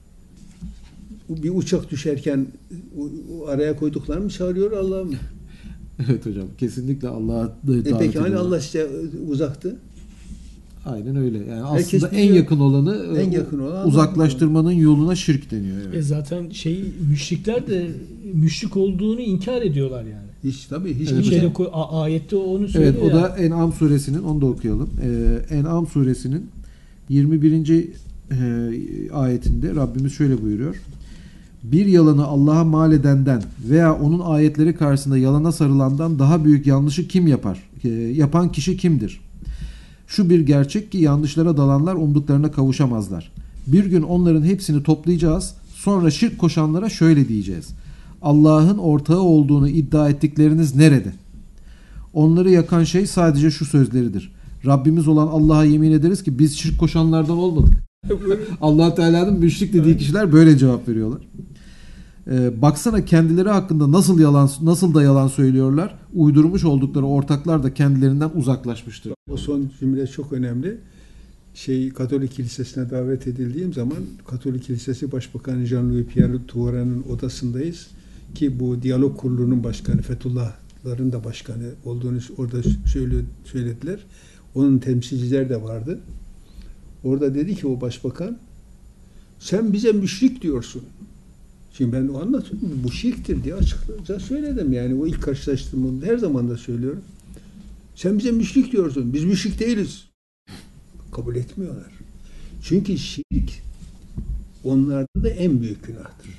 bir uçak düşerken araya koyduklarını mı çağırıyor, Allah mı? Evet hocam. Kesinlikle Allah'a E davet peki hani ediyorlar. Allah size uzaktı? Aynen öyle. Yani Herkes aslında en biliyor. yakın olanı En e, yakın olan uzaklaştırmanın yoluna şirk deniyor. Evet. E zaten şey, müşrikler de müşrik olduğunu inkar ediyorlar yani. Hiç tabii hiç Evet, kimse- şeyde koy- a- ayette onu söylüyor. Evet, o ya. da En'am suresinin, onu da okuyalım. Ee, En'am suresinin yirmi birinci E, ayetinde Rabbimiz şöyle buyuruyor. Bir yalanı Allah'a mal edenden veya onun ayetleri karşısında yalana sarılandan daha büyük yanlışı kim yapar? E, yapan kişi kimdir? Şu bir gerçek ki yanlışlara dalanlar umduklarına kavuşamazlar. Bir gün onların hepsini toplayacağız. Sonra şirk koşanlara şöyle diyeceğiz. Allah'ın ortağı olduğunu iddia ettikleriniz nerede? Onları yakan şey sadece şu sözleridir. Rabbimiz olan Allah'a yemin ederiz ki biz şirk koşanlardan olmadık. Allah Teala'nın müşrik dediği kişiler böyle cevap veriyorlar. Ee, baksana kendileri hakkında nasıl yalan nasıl da yalan söylüyorlar. Uydurmuş oldukları ortaklar da kendilerinden uzaklaşmıştır. O son cümle çok önemli. Şey, Katolik Kilisesi'ne davet edildiğim zaman Katolik Kilisesi Başbakanı Jean-Louis Pierre Touran'ın odasındayız ki bu diyalog kurulunun başkanı, Fethullahların da başkanı olduğunu orada şöyle söylediler. Onun temsilciler de vardı. Orada dedi ki o başbakan, sen bize müşrik diyorsun. Şimdi ben o anlatıyorum. Bu şirktir diye açıkça söyledim. Yani o ilk karşılaştığımda her zaman da söylüyorum. Sen bize müşrik diyorsun. Biz müşrik değiliz. Kabul etmiyorlar. Çünkü şirk onlarda da en büyük günahtır.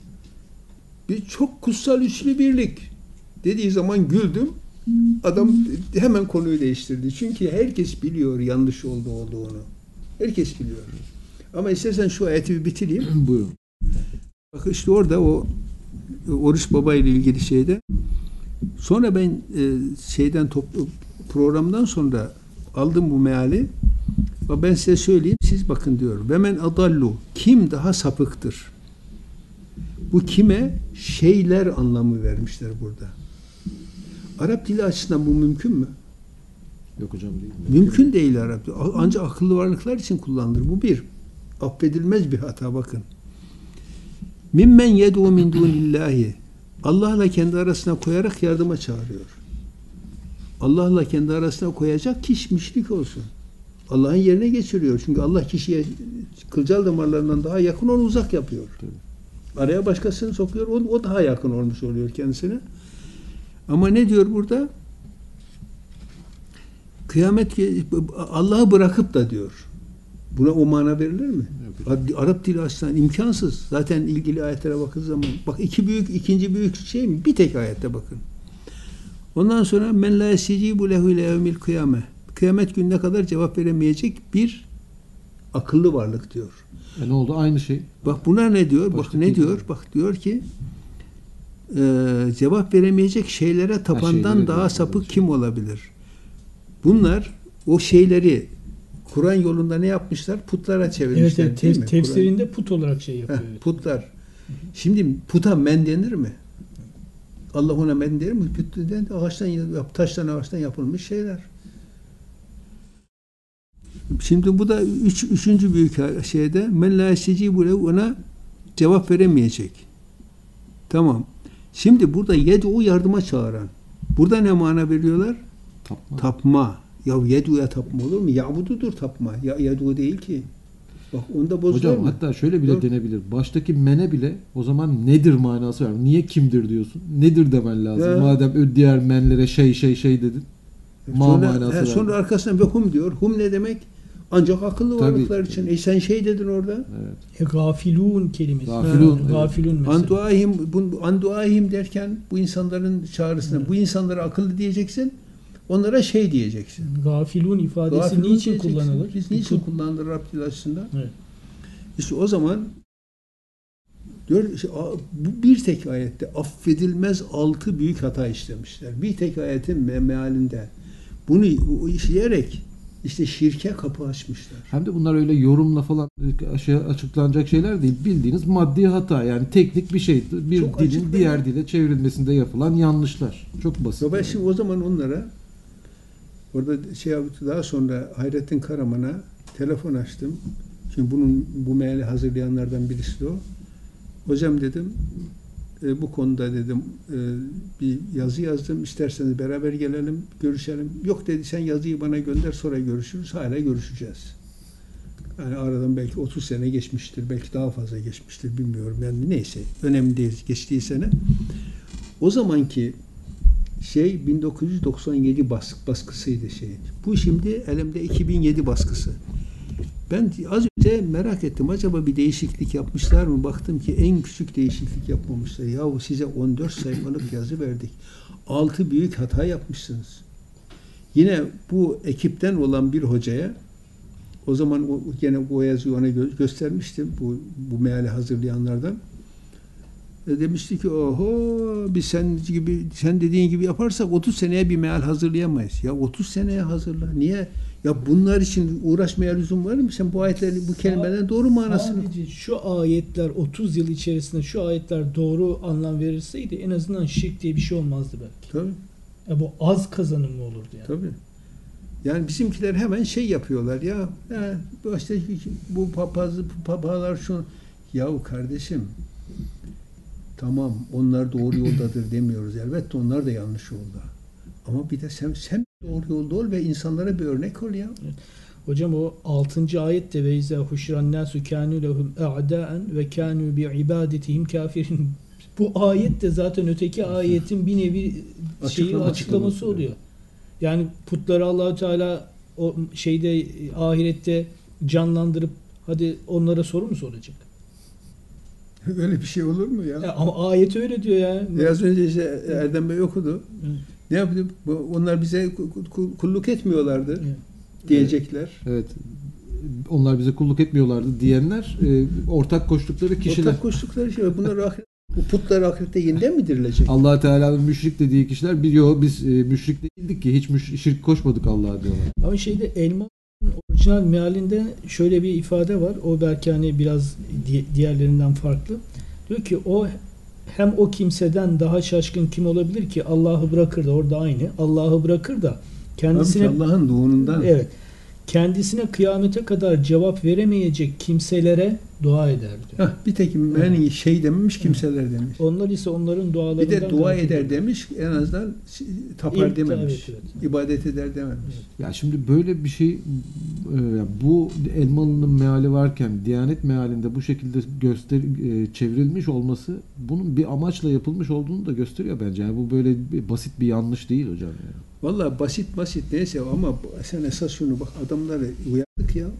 Bir çok kutsal üçlü birlik dediği zaman güldüm. Adam hemen konuyu değiştirdi. Çünkü herkes biliyor yanlış olduğu olduğunu. Herkes biliyor. Ama istersen şu ayeti bir bitireyim. Buyurun. Bak işte orada o Oruç Baba ile ilgili şeyde. Sonra ben e, şeyden toplu programdan sonra aldım bu meali. Ve ben size söyleyeyim. Siz bakın diyor. Ve men adallu. Kim daha sapıktır? Bu kime şeyler anlamı vermişler burada. Arap dili açısından bu mümkün mü? Yok hocam değil. Mümkün değil Arap dili. Ancak akıllı varlıklar için kullanılır. Bu bir. Affedilmez bir hata bakın. Mimmen yed'u min dunillahi. Allah'la kendi arasına koyarak yardıma çağırıyor. Allah'la kendi arasına koyacak kişi müşrik olsun. Allah'ın yerine geçiriyor. Çünkü Allah kişiye kılcal damarlarından daha yakın, onu uzak yapıyor. Araya başkasını sokuyor. O, o daha yakın olmuş oluyor kendisine. Ama ne diyor burada? Kıyamet Allah'ı bırakıp da diyor. Buna o mana verilir mi? Yok. Arap dili açısından imkansız. Zaten ilgili ayetlere bakıldığı zaman. Bak iki büyük, ikinci büyük şey mi? Bir tek ayette bakın. Ondan sonra men la yesicibu lehu ile yevmil kıyame. Kıyamet gününe kadar cevap veremeyecek bir akıllı varlık diyor. E ne oldu? Aynı şey. Bak buna ne diyor? Başka Bak ne diyor? şey. Bak diyor ki e, cevap veremeyecek şeylere tapandan şeylere daha diyor, sapık evet. kim olabilir? Bunlar o şeyleri Kur'an yolunda ne yapmışlar? Putlara çevirmişler. Evet, evet değil tef- mi? tefsirinde put olarak şey yapıyor. Heh, evet. putlar. Şimdi puta men denir mi? Allah ona men der mi? Put denir, ağaçtan, taştan, ağaçtan yapılmış şeyler. Şimdi bu da üç, üçüncü büyük şeyde men la yestecibu lehu, ona cevap veremeyecek. Tamam. Şimdi burada yed'u yardıma çağıran. Burada ne mana veriyorlar? Tapma. Tapma. Ya yed'u'ya tapma olur mu? Ya'bududur tapma. Ya yed'u değil ki. Bak onda bozulur Hocam mu? hatta şöyle bile Dur. denebilir. Baştaki mene bile o zaman nedir manası var. Niye kimdir diyorsun? Nedir demen lazım. Ya. Madem diğer menlere şey şey şey dedin. Ma Sonra, manası he, var. sonra arkasından ve hum diyor. Hum ne demek? Ancak akıllı Tabii. varlıklar için. E sen şey dedin orada. Evet. E, gafilun kelimesi. Gafilun, Ha, evet. Gafilun mesela. Anduahim, bu anduahim derken bu insanların çağrısına, Evet. bu insanlara akıllı diyeceksin. Onlara şey diyeceksin. Gafilun ifadesi Gafilun niçin diyeceksin. kullanılır? Biz niçin Put- kullanılır Rabbil açısından? Evet. İşte o zaman diyor, işte, a- bu bir tek ayette affedilmez altı büyük hata işlemişler. Bir tek ayetin me- mealinde bunu bu işleyerek işte şirke kapı açmışlar. Hem de bunlar öyle yorumla falan aşağı açıklanacak şeyler değil. Bildiğiniz maddi hata. Yani teknik bir şey. Bir Çok dilin açık diğer değil. dile çevrilmesinde yapılan yanlışlar. Çok basit. Ya ben yani. şimdi o zaman onlara orada şey yaptı, daha sonra Hayrettin Karaman'a telefon açtım. Şimdi bunun bu meali hazırlayanlardan birisi de o. Hocam dedim, e, bu konuda dedim e, bir yazı yazdım. İsterseniz beraber gelelim, görüşelim. Yok dedi, sen yazıyı bana gönder, sonra görüşürüz. Hala görüşeceğiz. Yani aradan belki otuz sene geçmiştir, belki daha fazla geçmiştir, bilmiyorum. Yani neyse, önemli değil geçtiği sene. O zamanki şey bin dokuz yüz doksan yedi baskı, baskısıydı şey. Bu şimdi elimde iki bin yedi baskısı. Ben az önce merak ettim. Acaba bir değişiklik yapmışlar mı? Baktım ki en küçük değişiklik yapmamışlar. Yahu size on dört sayfalık yazı verdik. altı büyük hata yapmışsınız. Yine bu ekipten olan bir hocaya, o zaman o, gene o yazıyı ona gö- göstermiştim. Bu, bu meali hazırlayanlardan. E demişti ki oho biz sen gibi sen dediğin gibi yaparsak otuz seneye bir meal hazırlayamayız. Ya otuz seneye hazırla. Niye? Ya bunlar için uğraşmaya lüzum var mı? Sen bu ayetlerin, bu kelimelerin doğru manasını... Sadece şu ayetler otuz yıl içerisinde şu ayetler doğru anlam verilseydi en azından şirk diye bir şey olmazdı belki. Tabii, Ya bu az kazanımlı olurdu yani. tabii. Yani bizimkiler hemen şey yapıyorlar ya. ya işte bu papaz, bu papalar şu... Yahu kardeşim, tamam onlar doğru yoldadır demiyoruz. Elbette onlar da yanlış yolda. Ama bir de sen, sen doğru yolda ol ve insanlara bir örnek ol ya. Hocam o altıncı ayette ve izâ huşran nâsu kânû lehum a'dâen ve kânû bi ibâdetihim kâfirin. Bu ayet de zaten öteki ayetin bir nevi şeyi Açıklama- açıklaması açıklaması, oluyor. Yani putları Allah-u Teala o şeyde ahirette canlandırıp hadi onlara soru mu soracak? Öyle bir şey olur mu ya? Ya ama ayet öyle diyor ya. Biraz önce işte Erdem Bey okudu. Evet. Ne yaptı? Bu- Onlar bize ku- ku- kulluk etmiyorlardı Evet. diyecekler. Evet. Onlar bize kulluk etmiyorlardı diyenler e, ortak koştukları kişiler. Ortak koştukları şey. Bunlar ahiret, bu putlar ahirette yeniden mi dirilecek? Allah Teala'nın müşrik dediği kişiler biliyor biz e, müşrik değildik ki hiç müş- şirk koşmadık Allah'a diyorlar. Ama şeyde elma orijinal mealinde şöyle bir ifade var. O belki hani biraz di- diğerlerinden farklı. Diyor ki o hem o kimseden daha şaşkın kim olabilir ki Allah'ı bırakır da orada aynı. Allah'ı bırakır da kendisine Tabii ki Allah'ın doğunundan. evet kendisine kıyamete kadar cevap veremeyecek kimselere dua eder diyor. Hah, bir tek yani şey dememiş, kimseler demiş. Onlar ise onların dualarından Bir de dua gafil. eder demiş, en azından tapar İlk- dememiş. evet, evet. İbadet eder dememiş. Ya şimdi böyle bir şey e, bu Elmalı'nın meali varken Diyanet mealinde bu şekilde göster e, çevrilmiş olması bunun bir amaçla yapılmış olduğunu da gösteriyor bence. Yani bu böyle bir, basit bir yanlış değil hocam. Yani. Vallahi basit basit neyse ama sen esas şunu bak, adamları uyardık ya.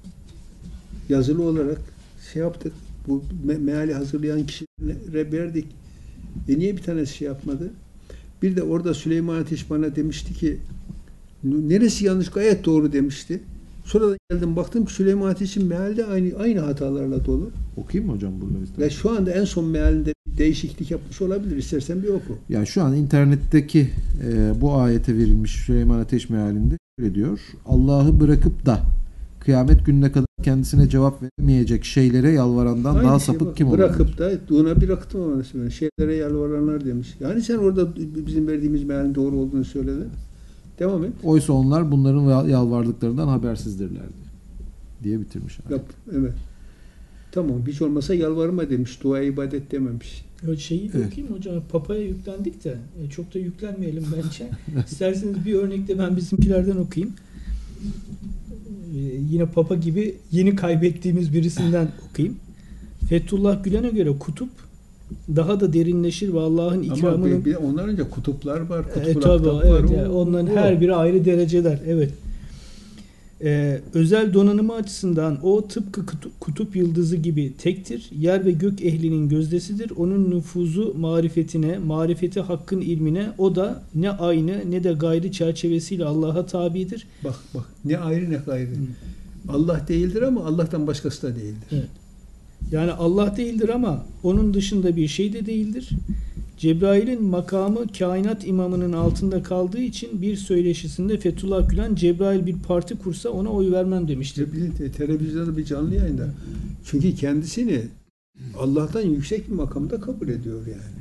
Yazılı olarak şey yaptık. Bu me- meali hazırlayan kişilere verdik. E niye bir tanesi şey yapmadı? Bir de orada Süleyman Ateş bana demişti ki neresi yanlış, gayet doğru demişti. Sonradan geldim baktım ki Süleyman Ateş'in mealde aynı aynı hatalarla dolu. Okuyayım mı hocam burada Ve istersen? şu anda en son mealinde bir değişiklik yapmış olabilir. İstersen bir oku. Yani şu an internetteki e, bu ayete verilmiş Süleyman Ateş mealinde şöyle diyor. Allah'ı bırakıp da kıyamet gününe kadar kendisine cevap veremeyecek şeylere yalvarandan Aynı daha şey sapık bak, kim olabilir? bırakıp da duna bir akıtım olması böyle. Şeylere yalvaranlar demiş. Yani sen orada bizim verdiğimiz mealin doğru olduğunu söyledin. Devam et. Oysa onlar bunların yalvardıklarından habersizdirlerdi diye bitirmiş. ayet. Yap. Evet. Tamam, hiç olmasa yalvarma demiş. Dua ibadet dememiş. O şeyi de Evet. okuyayım hocam. Papa'ya yüklendik de e, çok da yüklenmeyelim bence. İsterseniz bir örnekte ben bizimkilerden okuyayım. E, yine Papa gibi yeni kaybettiğimiz birisinden okuyayım. Fethullah Gülen'e göre kutup daha da derinleşir ve Allah'ın Ama ikramının... bir, bir ondan önce kutuplar var. E, Kutbul tabii, Aktap evet, var. yani O- onların o- her biri ayrı dereceler. Evet. Ee, özel donanımı açısından o tıpkı kutup, kutup yıldızı gibi tektir. Yer ve gök ehlinin gözdesidir. Onun nüfuzu marifetine, marifeti hakkın ilmine o da ne aynı ne de gayri çerçevesiyle Allah'a tabidir. Bak bak, ne ayrı ne gayrı. Allah değildir ama Allah'tan başkası da değildir. Evet. Yani Allah değildir ama onun dışında bir şey de değildir. Cebrail'in makamı kainat imamının altında kaldığı için bir söyleşisinde Fethullah Gülen Cebrail bir parti kursa ona oy vermem demiştir. İşte bir de televizyonda bir canlı yayında. Çünkü kendisini Allah'tan yüksek bir makamda kabul ediyor yani.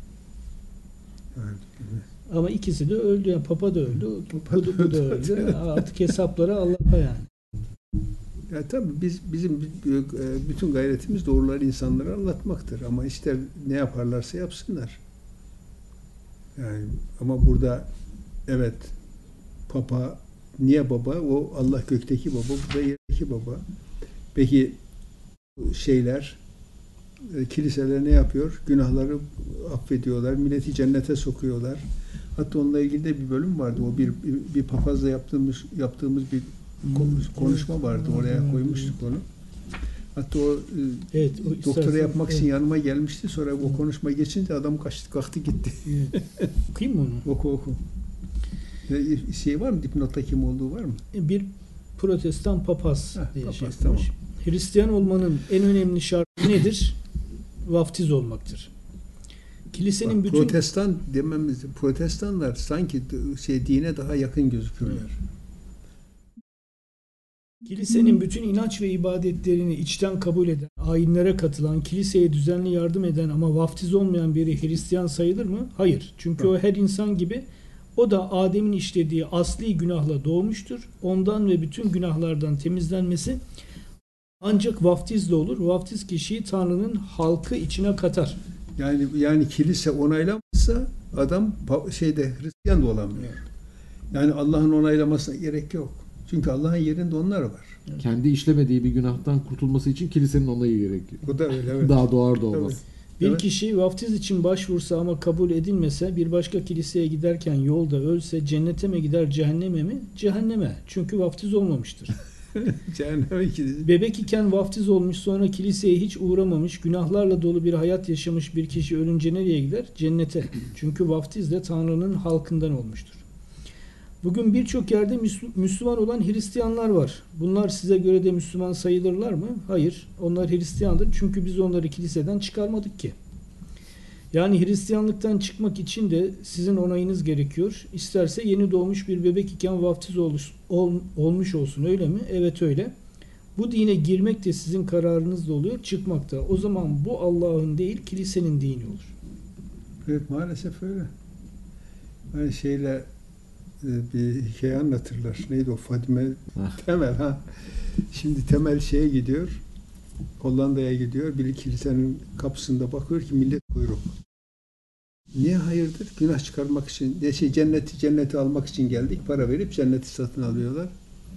Yani, Ama ikisi de öldü. Yani Papa da öldü. Papa Bu, da da- bu da öldü. öldü. Artık hesapları Allah'a yani. ya tabii biz bizim e, bütün gayretimiz doğruları insanlara anlatmaktır. Ama işte ne yaparlarsa yapsınlar. Yani ama burada evet, Papa niye baba? O Allah gökteki baba, bu da yerdeki baba. Peki şeyler, e, kiliseler ne yapıyor? Günahları affediyorlar, milleti cennete sokuyorlar. Hatta onunla ilgili de bir bölüm vardı. O bir bir, bir papazla yaptığımız yaptığımız bir ko- konuşma vardı. Oraya koymuştuk onu. Hatta o e, Evet, o doktora istersen- yapmak için evet. yanıma gelmişti. Sonra o konuşma geçince adam kaçtı, kalktı gitti. Evet. Okuyayım mı onu? Oku oku. Ya, şey var mı? Dipnotta kim olduğu var mı? Bir protestan papaz Heh, diye papaz, şey tamam. yapmış. Hristiyan olmanın en önemli şartı nedir? Vaftiz olmaktır. Kilisenin Bak, bütün protestan dememiz, protestanlar sanki şey dine daha yakın gözüküyorlar. Kilisenin bütün inanç ve ibadetlerini içten kabul eden, ayinlere katılan, kiliseye düzenli yardım eden ama vaftiz olmayan biri Hristiyan sayılır mı? Hayır. Çünkü o her insan gibi o da Adem'in işlediği asli günahla doğmuştur. Ondan ve bütün günahlardan temizlenmesi ancak vaftizle olur. Vaftiz kişiyi Tanrı'nın halkı içine katar. Yani yani kilise onaylamazsa adam pa- şeyde Hristiyan da olamıyor. Yani Allah'ın onaylamasına gerek yok. Çünkü Allah'ın yerinde onlar var. Kendi işlemediği bir günahtan kurtulması için kilisenin onayı gerekiyor. Bu da öyle. Evet. Daha doğar da olmaz. Evet. Bir Evet. kişi vaftiz için başvursa ama kabul edilmese, bir başka kiliseye giderken yolda ölse cennete mi gider cehenneme mi? Cehenneme. Çünkü vaftiz olmamıştır. Cehenneme gidecek. Bebek iken vaftiz olmuş, sonra kiliseye hiç uğramamış, günahlarla dolu bir hayat yaşamış bir kişi ölünce nereye gider? Cennete. Çünkü vaftiz de Tanrı'nın halkından olmuştur. Bugün birçok yerde Müsl- Müslüman olan Hristiyanlar var. Bunlar size göre de Müslüman sayılırlar mı? Hayır. Onlar Hristiyandır. Çünkü biz onları kiliseden çıkarmadık ki. Yani Hristiyanlıktan çıkmak için de sizin onayınız gerekiyor. İsterse yeni doğmuş bir bebek iken vaftiz oluş, ol, olmuş olsun, öyle mi? Evet öyle. Bu dine girmek de sizin kararınızda oluyor, çıkmak da. O zaman bu Allah'ın değil, kilisenin dini olur. Evet, maalesef öyle. Hani şeyle e, bir hikaye anlatırlar. Neydi o? Fadime Heh. Temel ha. Şimdi Temel şeye gidiyor. Hollanda'ya gidiyor. Bir kilisenin kapısında bakıyor ki millet kuyruk. Niye hayırdır? Günah çıkarmak için, de şey cenneti cenneti almak için geldik. Para verip cenneti satın alıyorlar.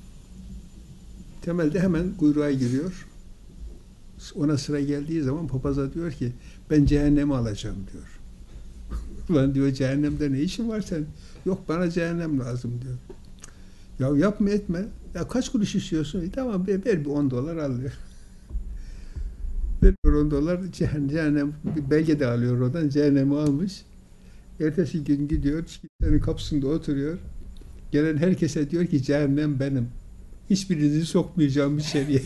Temel de hemen kuyruğa giriyor. Ona sıra geldiği zaman papaza diyor ki ben cehennemi alacağım diyor. Ulan diyor, cehennemde ne işin var sen? Yok, bana cehennem lazım diyor. Ya yapma etme. Ya kaç kuruş istiyorsun? E, tamam ver, ver bir on dolar al diyor. Ver on dolar cehennem, cehennem bir belge de alıyor oradan. Cehennemi almış. Ertesi gün gidiyor. Kilisenin kapısında oturuyor. Gelen herkese diyor ki cehennem benim. Hiçbirinizi sokmayacağım içeriye.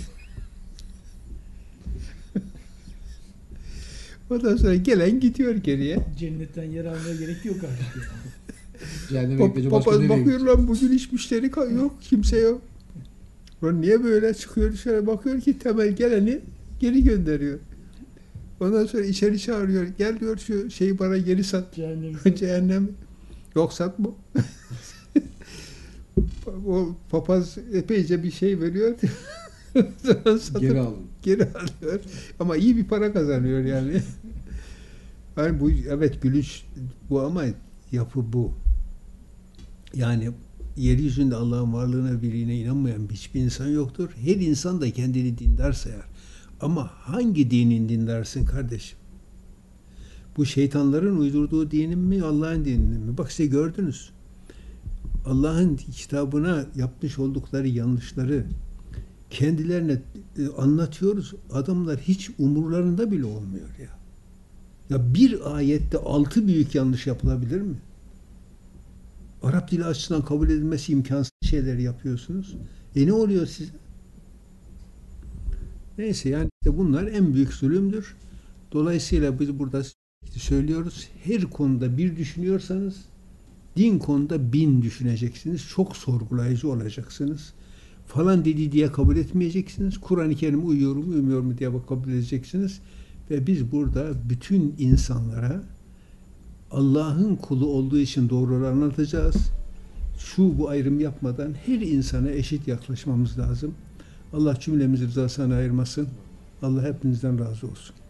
Ondan sonra gelen gidiyor geriye. Cennetten yer almaya gerek yok artık. Cehenneme Pa- gidince başka papaz nereye bakıyor gidecek? lan, bugün hiç müşteri ka- yok, kimse yok. Lan niye böyle çıkıyor dışarı, bakıyor ki Temel geleni geri gönderiyor. Ondan sonra içeri çağırıyor. Gel diyor, şu şeyi bana geri sat. Cehennem. Cehennem. Yok satma. O papaz epeyce bir şey veriyor. Satıp Geri alın. geri alıyor. Ama iyi bir para kazanıyor yani. Yani bu, evet, gülüş bu ama yapı bu. Yani yeryüzünde Allah'ın varlığına, birliğine inanmayan hiçbir insan yoktur. Her insan da kendini dindar sayar. Ama hangi dinin dindarsın kardeşim? Bu şeytanların uydurduğu dinin mi, Allah'ın dininin mi? Bak size gördünüz. Allah'ın kitabına yapmış oldukları yanlışları kendilerine anlatıyoruz. Adamlar hiç umurlarında bile olmuyor ya. Ya bir ayette altı büyük yanlış yapılabilir mi? Arap dili açısından kabul edilmesi imkansız şeyler yapıyorsunuz. E ne oluyor size? Neyse, yani işte bunlar en büyük zulümdür. Dolayısıyla biz burada söylüyoruz. Her konuda bir düşünüyorsanız din konuda bin düşüneceksiniz. Çok sorgulayıcı olacaksınız. Falan dedi diye kabul etmeyeceksiniz. Kur'an-ı Kerim'e uyuyor mu uymuyor mu diye kabul edeceksiniz. Ve biz burada bütün insanlara Allah'ın kulu olduğu için doğruları anlatacağız. Şu bu ayrım yapmadan her insana eşit yaklaşmamız lazım. Allah cümlemizi rızasına ayırmasın. Allah hepinizden razı olsun.